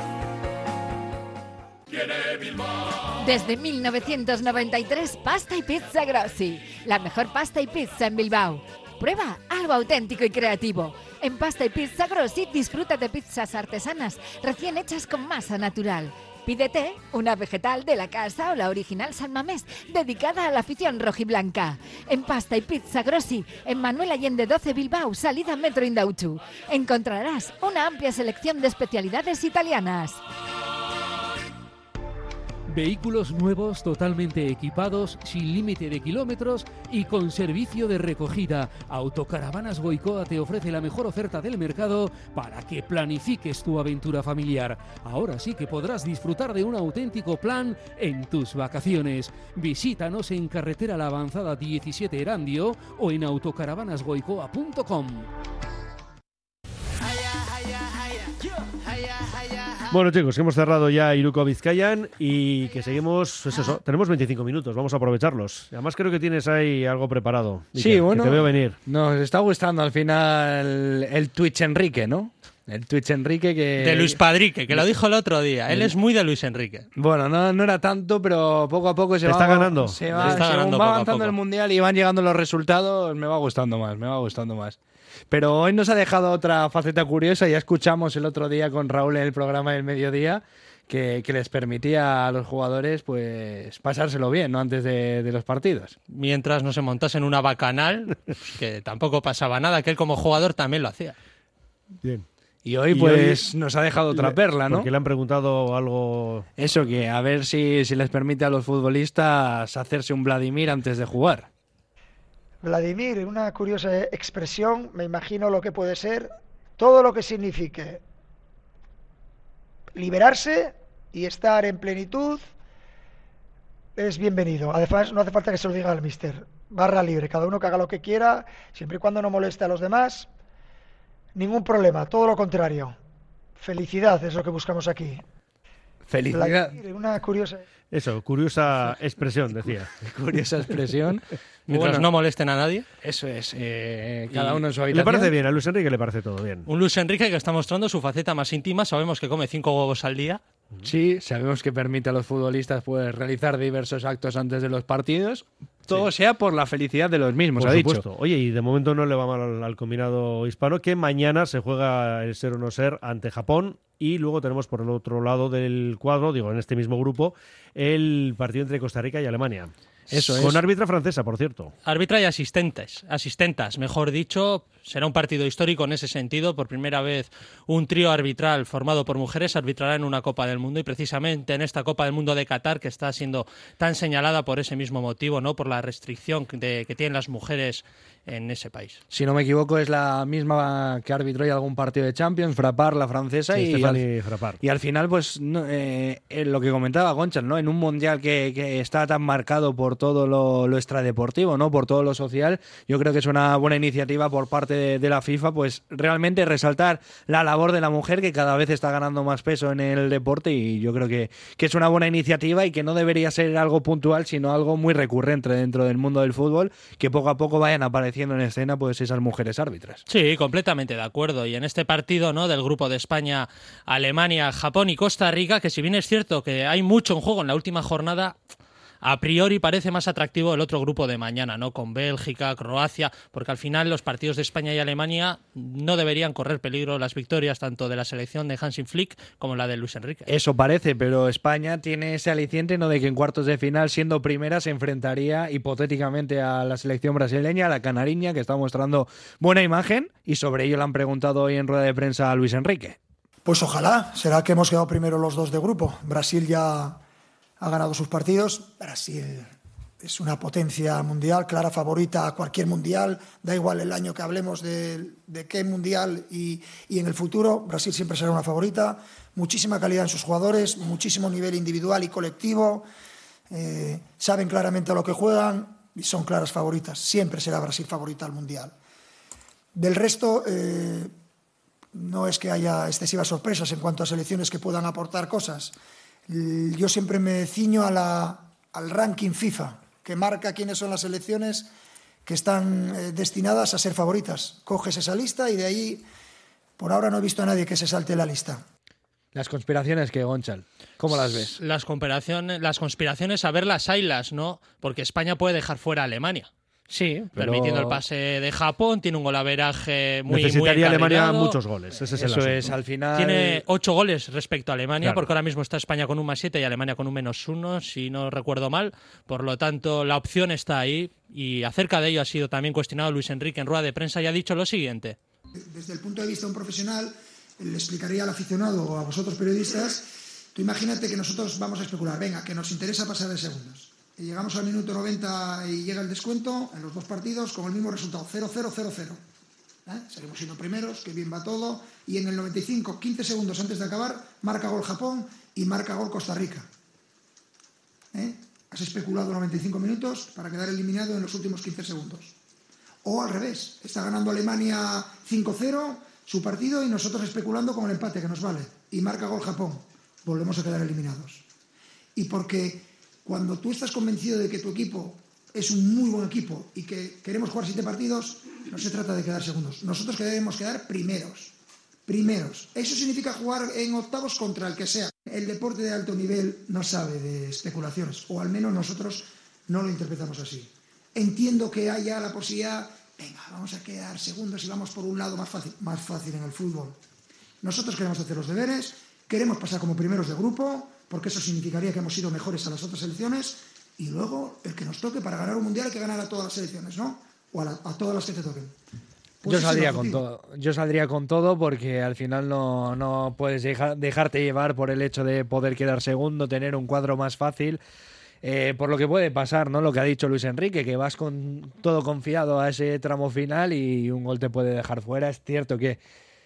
Desde 1993, Pasta y Pizza Grossi, la mejor pasta y pizza en Bilbao. Prueba algo auténtico y creativo. En Pasta y Pizza Grossi disfruta de pizzas artesanas recién hechas con masa natural. Pídete una vegetal de la casa o la original San Mamés, dedicada a la afición rojiblanca. En Pasta y Pizza Grossi, en Manuel Allende 12 Bilbao, salida Metro Indauchu. Encontrarás una amplia selección de especialidades italianas. Vehículos nuevos, totalmente equipados, sin límite de kilómetros y con servicio de recogida. Autocaravanas Goicoa te ofrece la mejor oferta del mercado para que planifiques tu aventura familiar. Ahora sí que podrás disfrutar de un auténtico plan en tus vacaciones. Visítanos en Carretera La Avanzada 17 Erandio o en autocaravanasgoicoa.com. Bueno, chicos, hemos cerrado ya Iruko Vizcayan y que seguimos, pues eso, tenemos 25 minutos, vamos a aprovecharlos. Además creo que tienes ahí algo preparado. Sí, bueno, que te veo venir. Nos está gustando al final el Twitch Enrique, ¿no? El Twitch Enrique que... De Luis Padrique, que lo dijo el otro día. Él es muy de Luis Enrique. Bueno, no era tanto, pero poco a poco se está ganando. Va avanzando el Mundial y van llegando los resultados, me va gustando más. Pero hoy nos ha dejado otra faceta curiosa, ya escuchamos el otro día con Raúl en el programa del mediodía, que les permitía a los jugadores pues pasárselo bien, ¿no? Antes de los partidos. Mientras no se montasen una bacanal, que tampoco pasaba nada, que él como jugador también lo hacía. Bien. Y hoy pues nos ha dejado otra perla, ¿no? Porque le han preguntado algo... Eso, que a ver si les permite a los futbolistas hacerse un Vladimir antes de jugar. Vladimir, una curiosa expresión, me imagino lo que puede ser, todo lo que signifique liberarse y estar en plenitud es bienvenido. Además, no hace falta que se lo diga al míster. Barra libre, cada uno que haga lo que quiera, siempre y cuando no moleste a los demás. Ningún problema, todo lo contrario. Felicidad es lo que buscamos aquí. Felicidad. Una curiosa... Eso, curiosa expresión, decía. Curiosa expresión. Mientras no molesten a nadie. Eso es, cada uno en su habitación. Le parece bien, a Luis Enrique le parece todo bien. Un Luis Enrique que está mostrando su faceta más íntima. Sabemos que come 5 huevos al día. Sí, sabemos que permite a los futbolistas pues realizar diversos actos antes de los partidos. Todo sea por la felicidad de los mismos, Por ha supuesto. dicho. Oye, y de momento no le va mal al combinado hispano, que mañana se juega el ser o no ser ante Japón. Y luego tenemos por el otro lado del cuadro, digo, en este mismo grupo, el partido entre Costa Rica y Alemania. Eso Con es. árbitra francesa, por cierto. Árbitra y asistentas, mejor dicho. Será un partido histórico en ese sentido. Por primera vez un trío arbitral formado por mujeres arbitrará en una Copa del Mundo, y precisamente en esta Copa del Mundo de Qatar, que está siendo tan señalada por ese mismo motivo, ¿no? Por la restricción que tienen las mujeres en ese país. Si no me equivoco, es la misma que arbitró ya algún partido de Champions, Frappart, la francesa, Sí, Stéphanie Frappart. y al final, pues lo que comentaba Gonchal, ¿no? En un mundial que está tan marcado por todo lo extradeportivo, ¿no? Por todo lo social, yo creo que es una buena iniciativa por parte de la FIFA, pues realmente resaltar la labor de la mujer, que cada vez está ganando más peso en el deporte, y yo creo que es una buena iniciativa y que no debería ser algo puntual, sino algo muy recurrente dentro del mundo del fútbol, que poco a poco vayan apareciendo en escena pues esas mujeres árbitras. Sí, completamente de acuerdo. Y en este partido, ¿no? Del grupo de España, Alemania, Japón y Costa Rica, que si bien es cierto que hay mucho en juego en la última jornada, a priori parece más atractivo el otro grupo de mañana, ¿no? Con Bélgica, Croacia, porque al final los partidos de España y Alemania no deberían correr peligro las victorias tanto de la selección de Hansi Flick como la de Luis Enrique. Eso parece, pero España tiene ese aliciente, ¿no? De que en cuartos de final, siendo primera, se enfrentaría hipotéticamente a la selección brasileña, a la canariña, que está mostrando buena imagen, y sobre ello le han preguntado hoy en rueda de prensa a Luis Enrique. Pues ojalá, será que hemos quedado primero los dos de grupo. Brasil ya ha ganado sus partidos. Brasil es una potencia mundial, clara favorita a cualquier mundial, da igual el año que hablemos de qué mundial, y en el futuro Brasil siempre será una favorita. Muchísima calidad en sus jugadores, muchísimo nivel individual y colectivo, saben claramente a lo que juegan y son claras favoritas. Siempre será Brasil favorita al mundial. Del resto, no es que haya excesivas sorpresas en cuanto a selecciones que puedan aportar cosas. Yo siempre me ciño al ranking FIFA, que marca quiénes son las selecciones que están destinadas a ser favoritas. Coges esa lista y de ahí, por ahora no he visto a nadie que se salte la lista. Las conspiraciones, que Gonchal, ¿cómo las ves? Las conspiraciones, a ver las haylas, ¿no? Porque España puede dejar fuera a Alemania. Sí, permitiendo el pase de Japón, tiene un golaveraje muy necesitaría muy Alemania muchos goles. Ese es el asunto. Es, al final tiene 8 goles respecto a Alemania, Claro. porque ahora mismo está España con un +7 y Alemania con un -1, si no recuerdo mal. Por lo tanto, la opción está ahí, y acerca de ello ha sido también cuestionado Luis Enrique en rueda de prensa, y ha dicho lo siguiente. Desde el punto de vista de un profesional, le explicaría al aficionado o a vosotros periodistas, tú imagínate que nosotros vamos a especular, venga, que nos interesa pasar de segundos. Y llegamos al minuto 90 y llega el descuento en los dos partidos con el mismo resultado, 0-0-0-0. Seguimos siendo primeros, que bien va todo, y en el 95, 15 segundos antes de acabar, marca gol Japón y marca gol Costa Rica. Has especulado 95 minutos para quedar eliminado en los últimos 15 segundos. O al revés, está ganando Alemania 5-0 su partido y nosotros especulando con el empate que nos vale, y marca gol Japón. Volvemos a quedar eliminados. Y porque cuando tú estás convencido de que tu equipo es un muy buen equipo y que queremos jugar 7 partidos, no se trata de quedar segundos. Nosotros debemos quedar primeros. Primeros. Eso significa jugar en octavos contra el que sea. El deporte de alto nivel no sabe de especulaciones, o al menos nosotros no lo interpretamos así. Entiendo que haya la posibilidad, venga, vamos a quedar segundos y vamos por un lado más fácil en el fútbol. Nosotros queremos hacer los deberes, queremos pasar como primeros de grupo, porque eso significaría que hemos sido mejores a las otras selecciones, y luego el que nos toque para ganar un mundial hay que ganar a todas las selecciones, ¿no? O a todas las que te toquen. Pues yo saldría con todo porque al final no puedes dejarte llevar por el hecho de poder quedar segundo, tener un cuadro más fácil, por lo que puede pasar, ¿no? Lo que ha dicho Luis Enrique, que vas con todo confiado a ese tramo final y un gol te puede dejar fuera. Es cierto que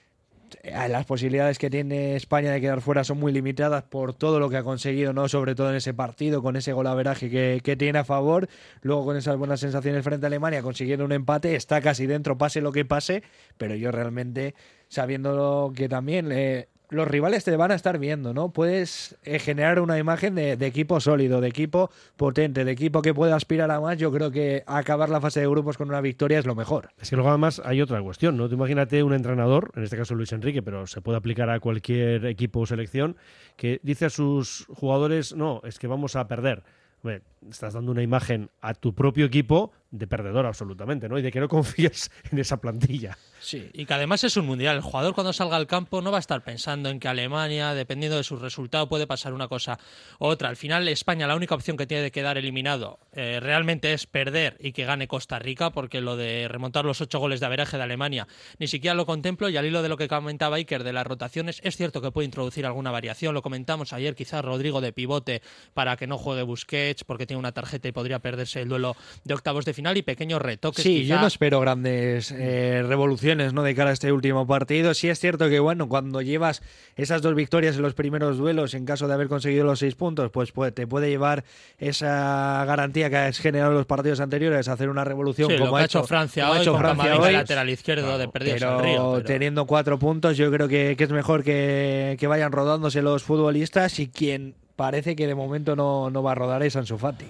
las posibilidades que tiene España de quedar fuera son muy limitadas por todo lo que ha conseguido, ¿no? Sobre todo en ese partido, con ese golaveraje que tiene a favor, luego con esas buenas sensaciones frente a Alemania, consiguiendo un empate, está casi dentro, pase lo que pase, pero yo realmente, sabiendo que también los rivales te van a estar viendo, ¿no? Puedes generar una imagen de equipo sólido, de equipo potente, de equipo que pueda aspirar a más. Yo creo que acabar la fase de grupos con una victoria es lo mejor. Es que luego además hay otra cuestión, ¿no? Tú imagínate un entrenador, en este caso Luis Enrique, pero se puede aplicar a cualquier equipo o selección, que dice a sus jugadores, no, es que vamos a perder. Bueno, estás dando una imagen a tu propio equipo de perdedor absolutamente, ¿no? Y de que no confías en esa plantilla. Sí, y que además es un mundial. El jugador cuando salga al campo no va a estar pensando en que Alemania, dependiendo de su resultado, puede pasar una cosa u otra. Al final, España, la única opción que tiene de quedar eliminado realmente es perder y que gane Costa Rica, porque lo de remontar los 8 goles de averaje de Alemania ni siquiera lo contemplo. Y al hilo de lo que comentaba Iker de las rotaciones, es cierto que puede introducir alguna variación. Lo comentamos ayer, quizás Rodrigo de pivote para que no juegue Busquets porque tiene una tarjeta y podría perderse el duelo de octavos de final, y pequeños retoques. Sí, quizá. yo no espero grandes revoluciones, ¿no? De cara a este último partido. Sí es cierto que, bueno, cuando llevas esas 2 victorias en los primeros duelos, en caso de haber conseguido los 6 puntos, pues te puede llevar esa garantía que has generado en los partidos anteriores a hacer una revolución, sí, como ha hecho Francia hoy, con Camavinga lateral izquierdo, claro, de perdidos al Río. Pero teniendo 4 puntos, yo creo que es mejor que vayan rodándose los futbolistas, y quien parece que de momento no va a rodar es Ansu Fati.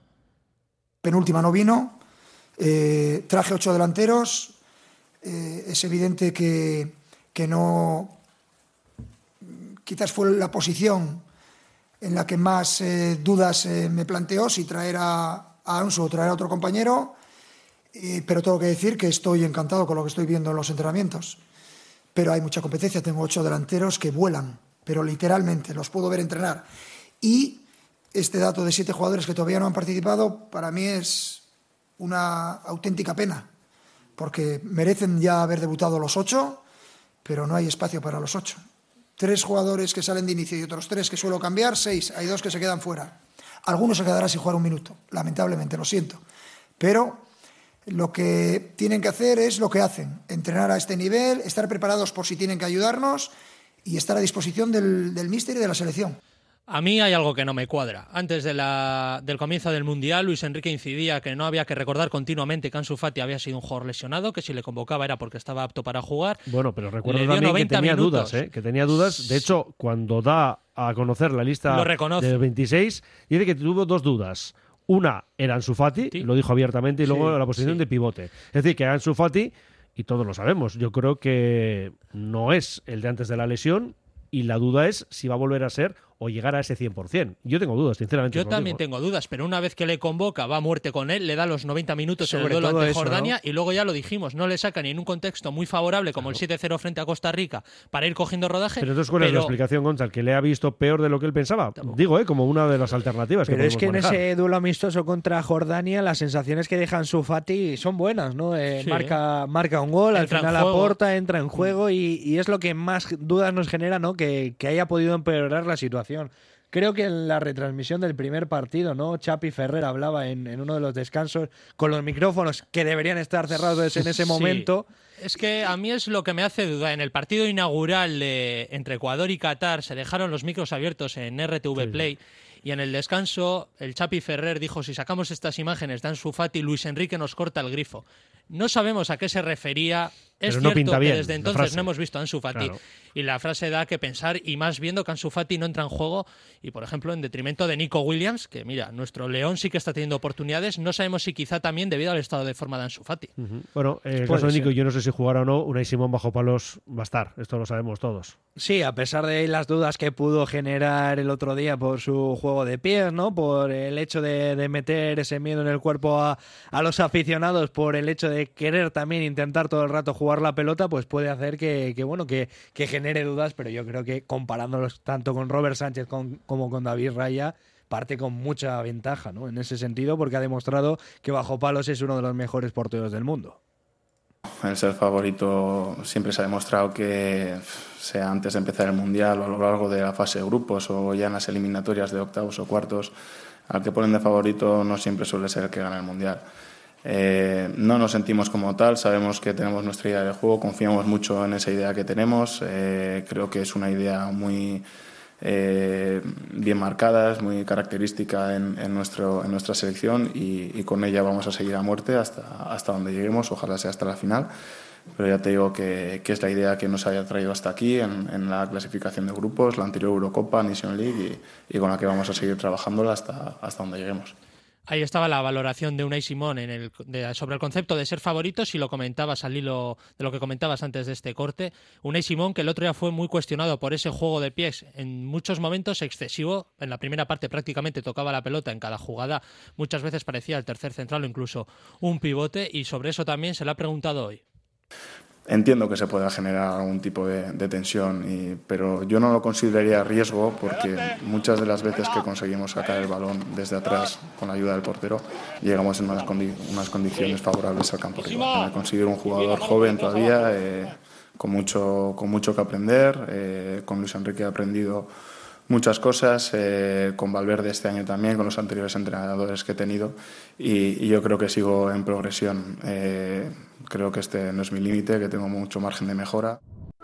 Penúltima no vino, traje 8 delanteros, es evidente que no, quizás fue la posición en la que más dudas me planteó, si traer a Ansu o traer a otro compañero, pero tengo que decir que estoy encantado con lo que estoy viendo en los entrenamientos, pero hay mucha competencia, tengo 8 delanteros que vuelan, pero literalmente los puedo ver entrenar, y este dato de 7 jugadores que todavía no han participado, para mí es una auténtica pena, porque merecen ya haber debutado los 8, pero no hay espacio para los 8. 3 jugadores que salen de inicio y otros 3 que suelo cambiar, 6. Hay 2 que se quedan fuera. Algunos se quedarán sin jugar un minuto, lamentablemente, lo siento. Pero lo que tienen que hacer es lo que hacen, entrenar a este nivel, estar preparados por si tienen que ayudarnos y estar a disposición del míster y de la selección. A mí hay algo que no me cuadra. Antes del comienzo del Mundial, Luis Enrique incidía que no había que recordar continuamente que Ansu Fati había sido un jugador lesionado, que si le convocaba era porque estaba apto para jugar. Bueno, pero recuerdo también que tenía dudas, que tenía dudas. De hecho, cuando da a conocer la lista del 26, dice que tuvo 2 dudas. Una era Ansu Fati, sí, lo dijo abiertamente, y luego la posición de pivote. Es decir, que Ansu Fati, y todos lo sabemos, yo creo que no es el de antes de la lesión, y la duda es si va a volver a ser o llegar a ese 100%. Yo tengo dudas, sinceramente. Yo también tengo dudas, pero una vez que le convoca, va a muerte con él, le da los 90 minutos en el duelo ante Jordania, ¿no? Y luego ya lo dijimos, no le saca ni en un contexto muy favorable como el 7-0 frente a Costa Rica para ir cogiendo rodaje. Pero entonces, ¿cuál es la explicación, Gonzalo? ¿Que le ha visto peor de lo que él pensaba? Digo, como una de las alternativas. Pero que es que manejar. En ese duelo amistoso contra Jordania, las sensaciones que deja Ansu Fati son buenas, ¿no? Marca un gol, entra al final aporta, entra en juego, y es lo que más dudas nos genera, ¿no? Que haya podido empeorar la situación. Creo que en la retransmisión del primer partido, ¿no? Xavi Ferrer hablaba en uno de los descansos con los micrófonos que deberían estar cerrados en ese momento. Es que a mí es lo que me hace dudar. En el partido inaugural entre Ecuador y Qatar se dejaron los micros abiertos en RTV Play. Y en el descanso, el Xavi Ferrer dijo: si sacamos estas imágenes de Ansu Fati, Luis Enrique nos corta el grifo. No sabemos a qué se refería. Es pero no cierto pinta bien, que desde entonces no hemos visto a Ansu Fati. Claro. Y la frase da que pensar, y más viendo que Ansu Fati no entra en juego, y por ejemplo en detrimento de Nico Williams, que mira, nuestro León sí que está teniendo oportunidades. No sabemos si quizá también debido al estado de forma de Ansu Fati. Bueno, el caso de Nico, yo no sé si jugará o no. Unai Simón bajo palos va a estar, esto lo sabemos todos. Sí, a pesar de las dudas que pudo generar el otro día por su juego de pies, ¿no? Por el hecho de meter ese miedo en el cuerpo a los aficionados, por el hecho de querer también intentar todo el rato jugar jugar la pelota, pues puede hacer que genere dudas, pero yo creo que comparándolos tanto con Robert Sánchez como con David Raya, parte con mucha ventaja, ¿no? En ese sentido, porque ha demostrado que bajo palos es uno de los mejores porteros del mundo. El ser favorito siempre se ha demostrado que, sea antes de empezar el Mundial o a lo largo de la fase de grupos o ya en las eliminatorias de octavos o cuartos, al que ponen de favorito no siempre suele ser el que gana el Mundial. No nos sentimos como tal, sabemos que tenemos nuestra idea de juego, confiamos mucho en esa idea que tenemos, creo que es una idea muy bien marcada, es muy característica en nuestra selección y con ella vamos a seguir a muerte hasta donde lleguemos, ojalá sea hasta la final, pero ya te digo que es la idea que nos haya traído hasta aquí en la clasificación de grupos, la anterior Eurocopa, Nation League y con la que vamos a seguir trabajándola hasta donde lleguemos. Ahí estaba la valoración de Unai Simón sobre el concepto de ser favoritos, y lo comentabas al hilo de lo que comentabas antes de este corte. Unai Simón, que el otro día fue muy cuestionado por ese juego de pies, en muchos momentos excesivo. En la primera parte prácticamente tocaba la pelota en cada jugada, muchas veces parecía el tercer central o incluso un pivote, y sobre eso también se le ha preguntado hoy. Entiendo que se pueda generar algún tipo de tensión, pero yo no lo consideraría riesgo porque muchas de las veces que conseguimos sacar el balón desde atrás con la ayuda del portero llegamos en unas condiciones favorables al campo rival. Me considero un jugador joven todavía, con mucho que aprender. Con Luis Enrique he aprendido muchas cosas, con Valverde este año también, con los anteriores entrenadores que he tenido, y yo creo que sigo en progresión. Creo que este no es mi límite, que tengo mucho margen de mejora.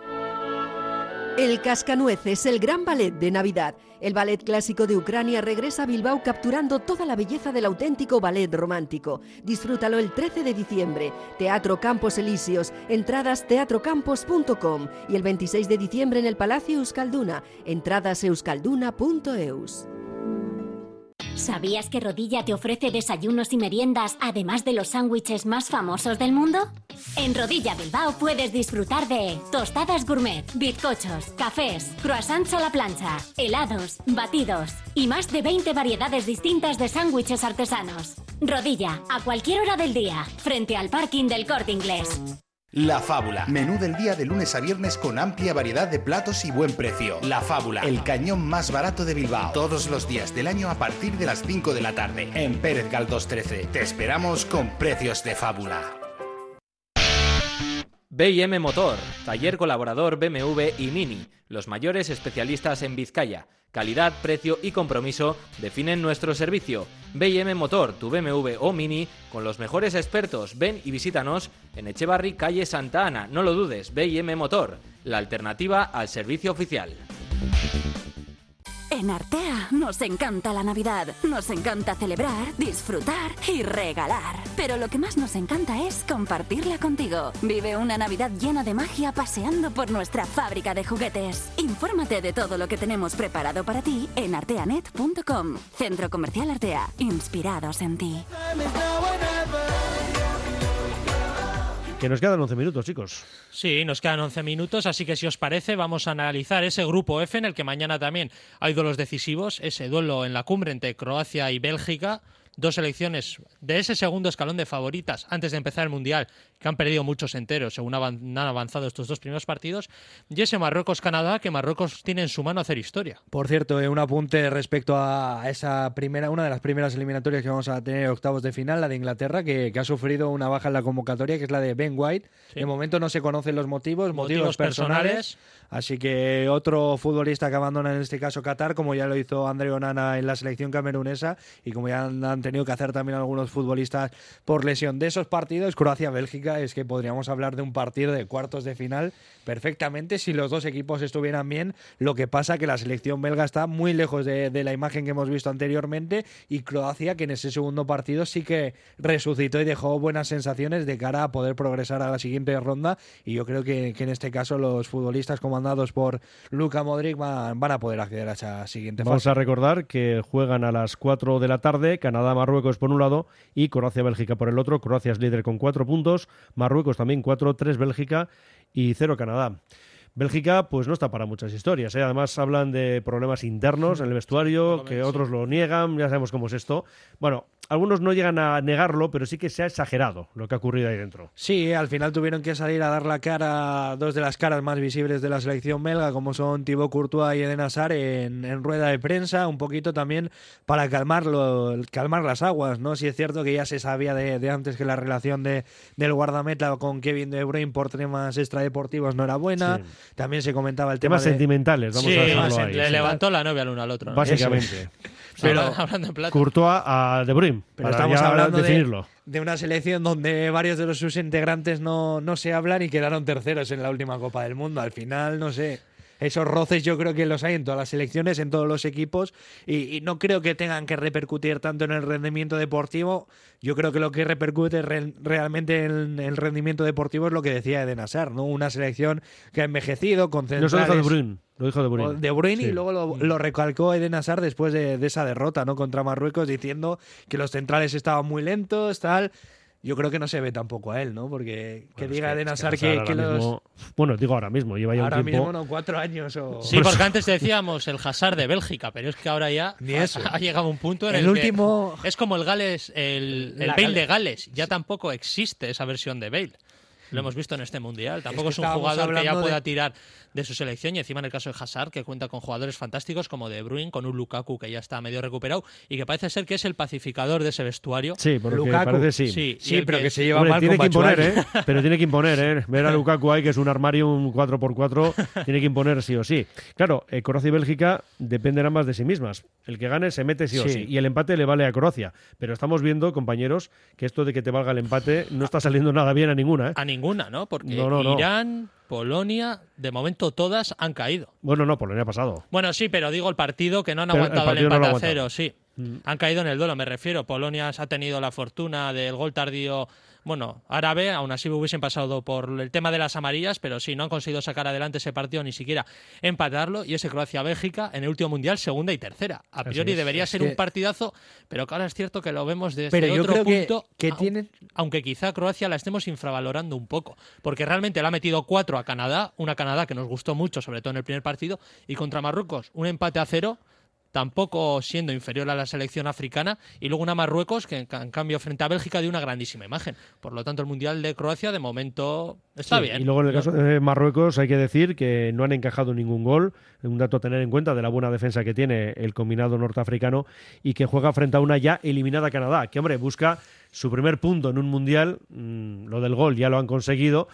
El Cascanueces, el gran ballet de Navidad. El ballet clásico de Ucrania regresa a Bilbao capturando toda la belleza del auténtico ballet romántico. Disfrútalo el 13 de diciembre. Teatro Campos Elíseos. Entradas teatrocampos.com. Y el 26 de diciembre en el Palacio Euskalduna. Entradas euskalduna.eus. ¿Sabías que Rodilla te ofrece desayunos y meriendas, además de los sándwiches más famosos del mundo? En Rodilla Bilbao puedes disfrutar de tostadas gourmet, bizcochos, cafés, croissants a la plancha, helados, batidos y más de 20 variedades distintas de sándwiches artesanos. Rodilla, a cualquier hora del día, frente al parking del Corte Inglés. La Fábula. Menú del día de lunes a viernes con amplia variedad de platos y buen precio. La Fábula. El cañón más barato de Bilbao. Todos los días del año a partir de las 5 de la tarde. En Pérez Galdós 13. Te esperamos con precios de fábula. B&M Motor. Taller colaborador BMW y Mini. Los mayores especialistas en Vizcaya. Calidad, precio y compromiso definen nuestro servicio. B&M Motor, tu BMW o Mini, con los mejores expertos. Ven y visítanos en Echevarri, calle Santa Ana. No lo dudes, B&M Motor, la alternativa al servicio oficial. En Artea nos encanta la Navidad, nos encanta celebrar, disfrutar y regalar. Pero lo que más nos encanta es compartirla contigo. Vive una Navidad llena de magia paseando por nuestra fábrica de juguetes. Infórmate de todo lo que tenemos preparado para ti en arteanet.com. Centro Comercial Artea, inspirados en ti. Que nos quedan 11 minutos, chicos. Sí, nos quedan 11 minutos, así que si os parece vamos a analizar ese grupo F en el que mañana también hay duelos decisivos, ese duelo en la cumbre entre Croacia y Bélgica, dos selecciones de ese segundo escalón de favoritas antes de empezar el Mundial, que han perdido muchos enteros según han avanzado estos dos primeros partidos, y ese Marruecos-Canadá, que Marruecos tiene en su mano hacer historia. Por cierto, un apunte respecto a esa una de las primeras eliminatorias que vamos a tener, octavos de final, la de Inglaterra, que ha sufrido una baja en la convocatoria, que es la de Ben White. Sí. De momento no se conocen los motivos personales, así que otro futbolista que abandona, en este caso Qatar, como ya lo hizo André Onana en la selección camerunesa, y como ya han tenido que hacer también algunos futbolistas por lesión. De esos partidos, Croacia-Bélgica, es que podríamos hablar de un partido de cuartos de final perfectamente si los dos equipos estuvieran bien. Lo que pasa que la selección belga está muy lejos de la imagen que hemos visto anteriormente, y Croacia, que en ese segundo partido sí que resucitó y dejó buenas sensaciones de cara a poder progresar a la siguiente ronda, y yo creo que en este caso los futbolistas comandados por Luka Modric van a poder acceder a esa siguiente fase. Vamos a recordar que juegan a las 4 de la tarde, Canadá-Marruecos por un lado y Croacia-Bélgica por el otro. Croacia es líder con 4 puntos, Marruecos también 4, 3 Bélgica y 0 Canadá. Bélgica pues no está para muchas historias, ¿eh? Además hablan de problemas internos en el vestuario, que otros lo niegan, ya sabemos cómo es esto. Bueno, algunos no llegan a negarlo, pero sí que se ha exagerado lo que ha ocurrido ahí dentro. Sí, al final tuvieron que salir a dar la cara a dos de las caras más visibles de la selección belga, como son Thibaut Courtois y Eden Hazard, en rueda de prensa, un poquito también para calmar las aguas, ¿no? Sí es cierto que ya se sabía de antes que la relación del guardameta con Kevin De Bruyne por temas extradeportivos no era buena. Sí. También se comentaba el tema temas sentimentales, vamos a dejarlo ahí. Le levantó la novia al uno al otro, ¿no? Básicamente. Pero hablando en plata. Courtois a De Bruyne, pero para estamos ya hablando definirlo. De una selección donde varios de sus integrantes no se hablan y quedaron terceros en la última Copa del Mundo. Al final, no sé, esos roces yo creo que los hay en todas las selecciones, en todos los equipos, y no creo que tengan que repercutir tanto en el rendimiento deportivo. Yo creo que lo que repercute realmente en el rendimiento deportivo es lo que decía Eden Hazard, ¿no? Una selección que ha envejecido, con centrales... No, lo dijo De Bruyne. De Bruyne, sí. Y luego lo recalcó Eden Hazard después de esa derrota, ¿no? Contra Marruecos, diciendo que los centrales estaban muy lentos, tal... Yo creo que no se ve tampoco a él, ¿no? Porque que diga Eden Hazard que los... Mismo, bueno, digo ahora mismo, lleva ya ahora un tiempo... mismo, no, 4 años o... Sí, porque antes decíamos el Hazard de Bélgica, pero es que ahora ya Ni eso. Ha llegado un punto en el último... que es como el Gales, el Bale de Gales. Ya tampoco existe esa versión de Bale. Lo hemos visto en este Mundial. Tampoco es un jugador que ya pueda tirar de su selección, y encima en el caso de Hazard, que cuenta con jugadores fantásticos como De Bruyne, con un Lukaku que ya está medio recuperado y que parece ser que es el pacificador de ese vestuario. Sí, porque Lukaku, parece sí, pero que se lleva hombre, mal tiene con que imponer, Batshuayi. Pero tiene que imponer, Ver a Lukaku ahí, que es un armario, un 4x4, tiene que imponer sí o sí. Claro, Croacia y Bélgica dependerán más de sí mismas. El que gane se mete sí o sí. Y el empate le vale a Croacia. Pero estamos viendo, compañeros, que esto de que te valga el empate no está saliendo nada bien a ninguna, A ninguna, ¿no? Porque no. Irán, Polonia, de momento todas han caído. Bueno, no, Polonia ha pasado. Bueno, sí, pero digo el partido que no han Pero aguantado el partido empate no a 0, sí. Han caído en el duelo, me refiero. Polonia ha tenido la fortuna del gol tardío, bueno, árabe, aún así hubiesen pasado por el tema de las amarillas, pero sí, no han conseguido sacar adelante ese partido, ni siquiera empatarlo, y ese Croacia-Bélgica en el último Mundial, segunda y tercera. A priori debería ser un partidazo, pero que ahora es cierto que lo vemos desde otro punto, aunque quizá Croacia la estemos infravalorando un poco, porque realmente le ha metido 4 a Canadá, una Canadá que nos gustó mucho, sobre todo en el primer partido, y contra Marruecos, un empate a 0, tampoco siendo inferior a la selección africana, y luego una Marruecos que en cambio frente a Bélgica dio una grandísima imagen. Por lo tanto, el Mundial de Croacia de momento está bien. Y luego en el caso de Marruecos hay que decir que no han encajado ningún gol, un dato a tener en cuenta de la buena defensa que tiene el combinado norteafricano, y que juega frente a una ya eliminada Canadá, que hombre, busca su primer punto en un Mundial, lo del gol ya lo han conseguido.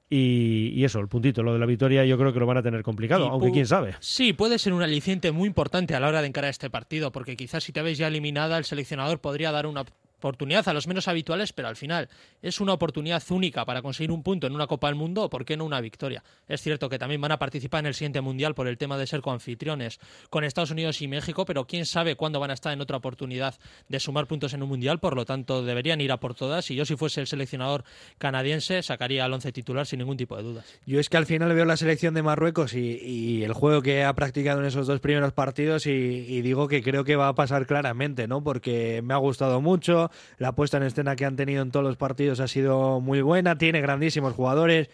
Y eso, el puntito, lo de la victoria, yo creo que lo van a tener complicado, aunque quién sabe. Sí, puede ser un aliciente muy importante a la hora de encarar este partido, porque quizás si te ves ya eliminada, el seleccionador podría dar una oportunidad a los menos habituales, pero al final es una oportunidad única para conseguir un punto en una Copa del Mundo, o por qué no una victoria. Es cierto que también van a participar en el siguiente Mundial por el tema de ser coanfitriones con Estados Unidos y México, pero quién sabe cuándo van a estar en otra oportunidad de sumar puntos en un Mundial, por lo tanto deberían ir a por todas, y yo si fuese el seleccionador canadiense sacaría al 11 titular sin ningún tipo de dudas. Yo es que al final veo la selección de Marruecos y el juego que ha practicado en esos 2 primeros partidos y digo que creo que va a pasar claramente, ¿no? Porque me ha gustado mucho. La puesta en escena que han tenido en todos los partidos ha sido muy buena, tiene grandísimos jugadores.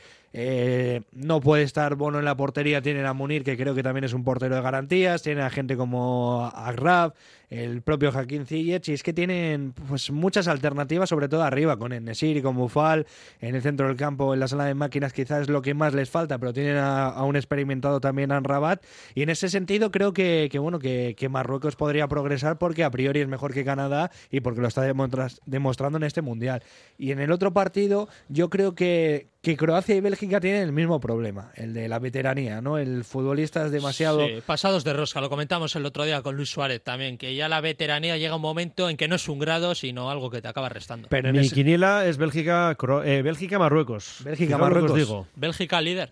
No puede estar Bono en la portería, tienen a Munir, que creo que también es un portero de garantías, tienen a gente como Agrab, el propio Hakim Ziyech, y es que tienen pues muchas alternativas, sobre todo arriba, con En-Nesyri, con Boufal, en el centro del campo, en la sala de máquinas quizás es lo que más les falta, pero tienen a un experimentado también, Amrabat, y en ese sentido creo que Marruecos podría progresar, porque a priori es mejor que Canadá y porque lo está demostrando en este Mundial. Y en el otro partido yo creo que Croacia y Bélgica tienen el mismo problema, el de la veteranía, ¿no? El futbolista es demasiado... Sí, pasados de rosca, lo comentamos el otro día con Luis Suárez también, que ya la veteranía llega un momento en que no es un grado, sino algo que te acaba restando. Pero mi quiniela es Bélgica-Marruecos. Bélgica-Marruecos. Digo. ¿Bélgica líder?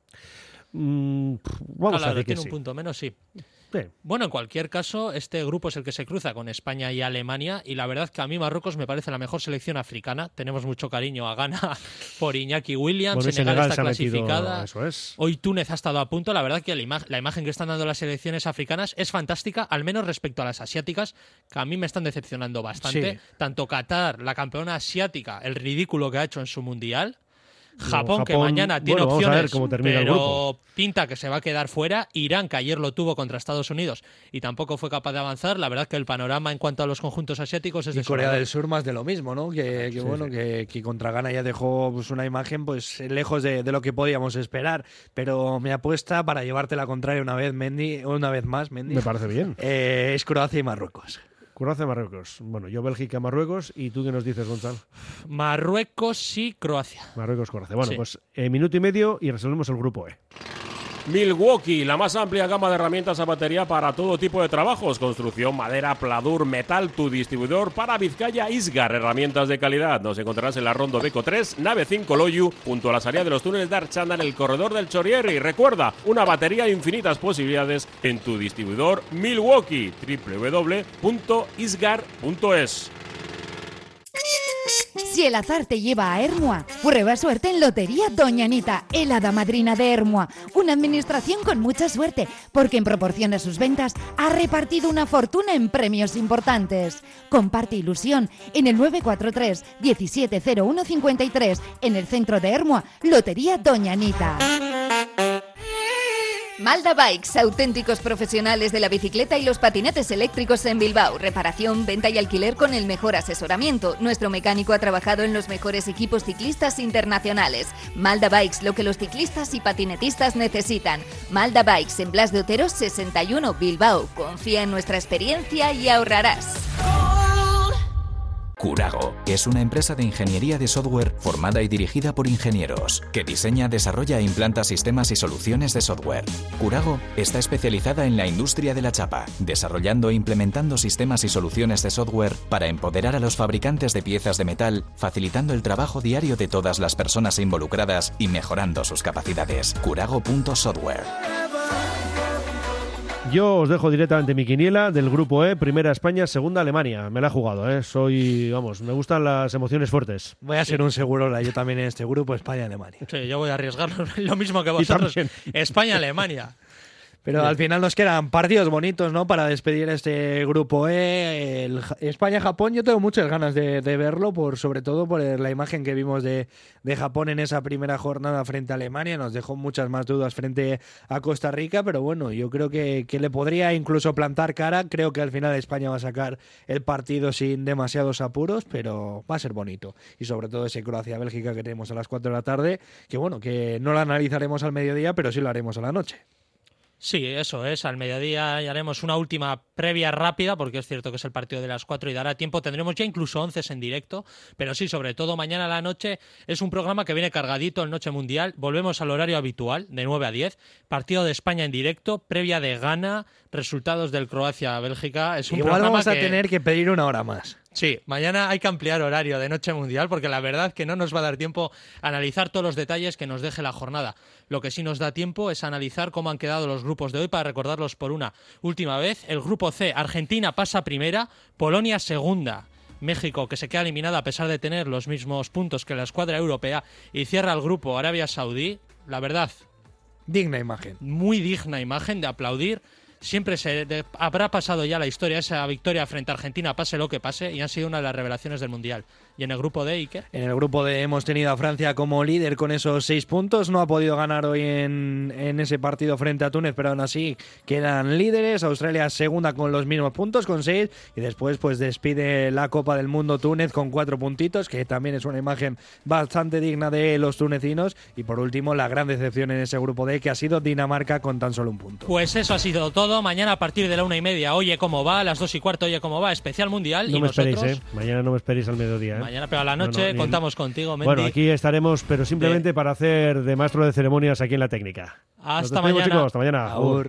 Vamos a decir que tiene sí. un punto menos, sí. Sí. Bueno, en cualquier caso, este grupo es el que se cruza con España y Alemania, y la verdad que a mí Marruecos me parece la mejor selección africana. Tenemos mucho cariño a Ghana por Iñaki Williams, Bueno, Senegal está metido, clasificada. eso es. Hoy Túnez ha estado a punto. La verdad que la imagen que están dando las selecciones africanas es fantástica, al menos respecto a las asiáticas, que a mí me están decepcionando bastante. Sí. Tanto Qatar, la campeona asiática, el ridículo que ha hecho en su mundial, Japón, que mañana tiene opciones, vamos a ver cómo termina el pero grupo. pinta que se va a quedar fuera. Irán, que ayer lo tuvo contra Estados Unidos y tampoco fue capaz de avanzar. La verdad que el panorama en cuanto a los conjuntos asiáticos es y desolador. Corea del Sur más de lo mismo, ¿no? Que contra Ghana ya dejó pues, una imagen pues lejos de lo que podíamos esperar. Pero mi apuesta para llevarte la contraria una vez más, Mendy. Me parece bien. Es Croacia y Marruecos. Croacia y Marruecos. Bueno, yo Bélgica, Marruecos. ¿Y tú qué nos dices, Gonzalo? Marruecos y Croacia. Marruecos, Croacia. Bueno, Sí. pues minuto y medio y resolvemos el grupo E. Milwaukee, la más amplia gama de herramientas a batería para todo tipo de trabajos, construcción, madera, pladur, metal, tu distribuidor para Vizcaya Isgar, herramientas de calidad. Nos encontrarás en la Rondo Beco 3, nave 5 Loyu, junto a la salida de los túneles de Archanda en el corredor del Chorierri. Recuerda, una batería de infinitas posibilidades en tu distribuidor Milwaukee, www.isgar.es. Si el azar te lleva a Ermua, prueba suerte en Lotería Doña Anita, el hada madrina de Ermua. Una administración con mucha suerte, porque en proporción a sus ventas ha repartido una fortuna en premios importantes. Comparte ilusión en el 943 170153, en el centro de Ermua, Lotería Doña Anita. Malda Bikes, auténticos profesionales de la bicicleta y los patinetes eléctricos en Bilbao. Reparación, venta y alquiler con el mejor asesoramiento. Nuestro mecánico ha trabajado en los mejores equipos ciclistas internacionales. Malda Bikes, lo que los ciclistas y patinetistas necesitan. Malda Bikes, en Blas de Otero 61, Bilbao. Confía en nuestra experiencia y ahorrarás. Curago es una empresa de ingeniería de software formada y dirigida por ingenieros, que diseña, desarrolla e implanta sistemas y soluciones de software. Curago está especializada en la industria de la chapa, desarrollando e implementando sistemas y soluciones de software para empoderar a los fabricantes de piezas de metal, facilitando el trabajo diario de todas las personas involucradas y mejorando sus capacidades. Curago.software. Yo os dejo directamente mi quiniela del grupo E, primera España, segunda Alemania. Me la he jugado, ¿eh? Me gustan las emociones fuertes. Voy a ser un segurola yo también en este grupo, España-Alemania. Sí, yo voy a arriesgar lo mismo que vosotros. España-Alemania. Pero al final nos quedan partidos bonitos, ¿no? Para despedir este grupo E. España-Japón, yo tengo muchas ganas de verlo, sobre todo por la imagen que vimos de Japón en esa primera jornada frente a Alemania. Nos dejó muchas más dudas frente a Costa Rica, pero bueno, yo creo que le podría incluso plantar cara. Creo que al final España va a sacar el partido sin demasiados apuros, pero va a ser bonito. Y sobre todo ese Croacia-Bélgica que tenemos a las 4 de la tarde, que bueno, que no lo analizaremos al mediodía, pero sí lo haremos a la noche. Sí, eso es. Al mediodía ya haremos una última previa rápida, porque es cierto que es el partido de las 4 y dará tiempo. Tendremos ya incluso 11 en directo, pero sí, sobre todo mañana a la noche es un programa que viene cargadito en Noche Mundial. Volvemos al horario habitual, de 9 a 10. Partido de España en directo, previa de Ghana, resultados del Croacia-Bélgica. Es un Igual programa vamos a tener que pedir una hora más. Sí, mañana hay que ampliar horario de Noche Mundial porque la verdad que no nos va a dar tiempo a analizar todos los detalles que nos deje la jornada. Lo que sí nos da tiempo es analizar cómo han quedado los grupos de hoy para recordarlos por una última vez. El grupo C, Argentina pasa primera, Polonia segunda, México, que se queda eliminada a pesar de tener los mismos puntos que la escuadra europea, y cierra el grupo Arabia Saudí. La verdad, digna imagen. Muy digna imagen de aplaudir. Siempre habrá pasado ya la historia, esa victoria frente a Argentina, pase lo que pase, y han sido una de las revelaciones del Mundial. ¿Y en el grupo D, Iker? En el grupo D hemos tenido a Francia como líder con esos 6 puntos. No ha podido ganar hoy en ese partido frente a Túnez, pero aún así quedan líderes. Australia segunda con los mismos puntos, con 6. Y después pues despide la Copa del Mundo Túnez con 4 puntitos, que también es una imagen bastante digna de los tunecinos. Y por último, la gran decepción en ese grupo D, que ha sido Dinamarca con tan solo un punto. Pues eso ha sido todo. Mañana a partir de la 1:30, Oye Cómo Va, a las 2:15, Oye Cómo Va, especial mundial. No y me nosotros... esperéis, Mañana no me esperéis al mediodía, Mañana, pero a la noche contamos contigo, Mendy. Bueno, aquí estaremos, pero simplemente para hacer de maestro de ceremonias aquí en la técnica. Hasta Nos despedimos, mañana. chicos, hasta mañana. Agur.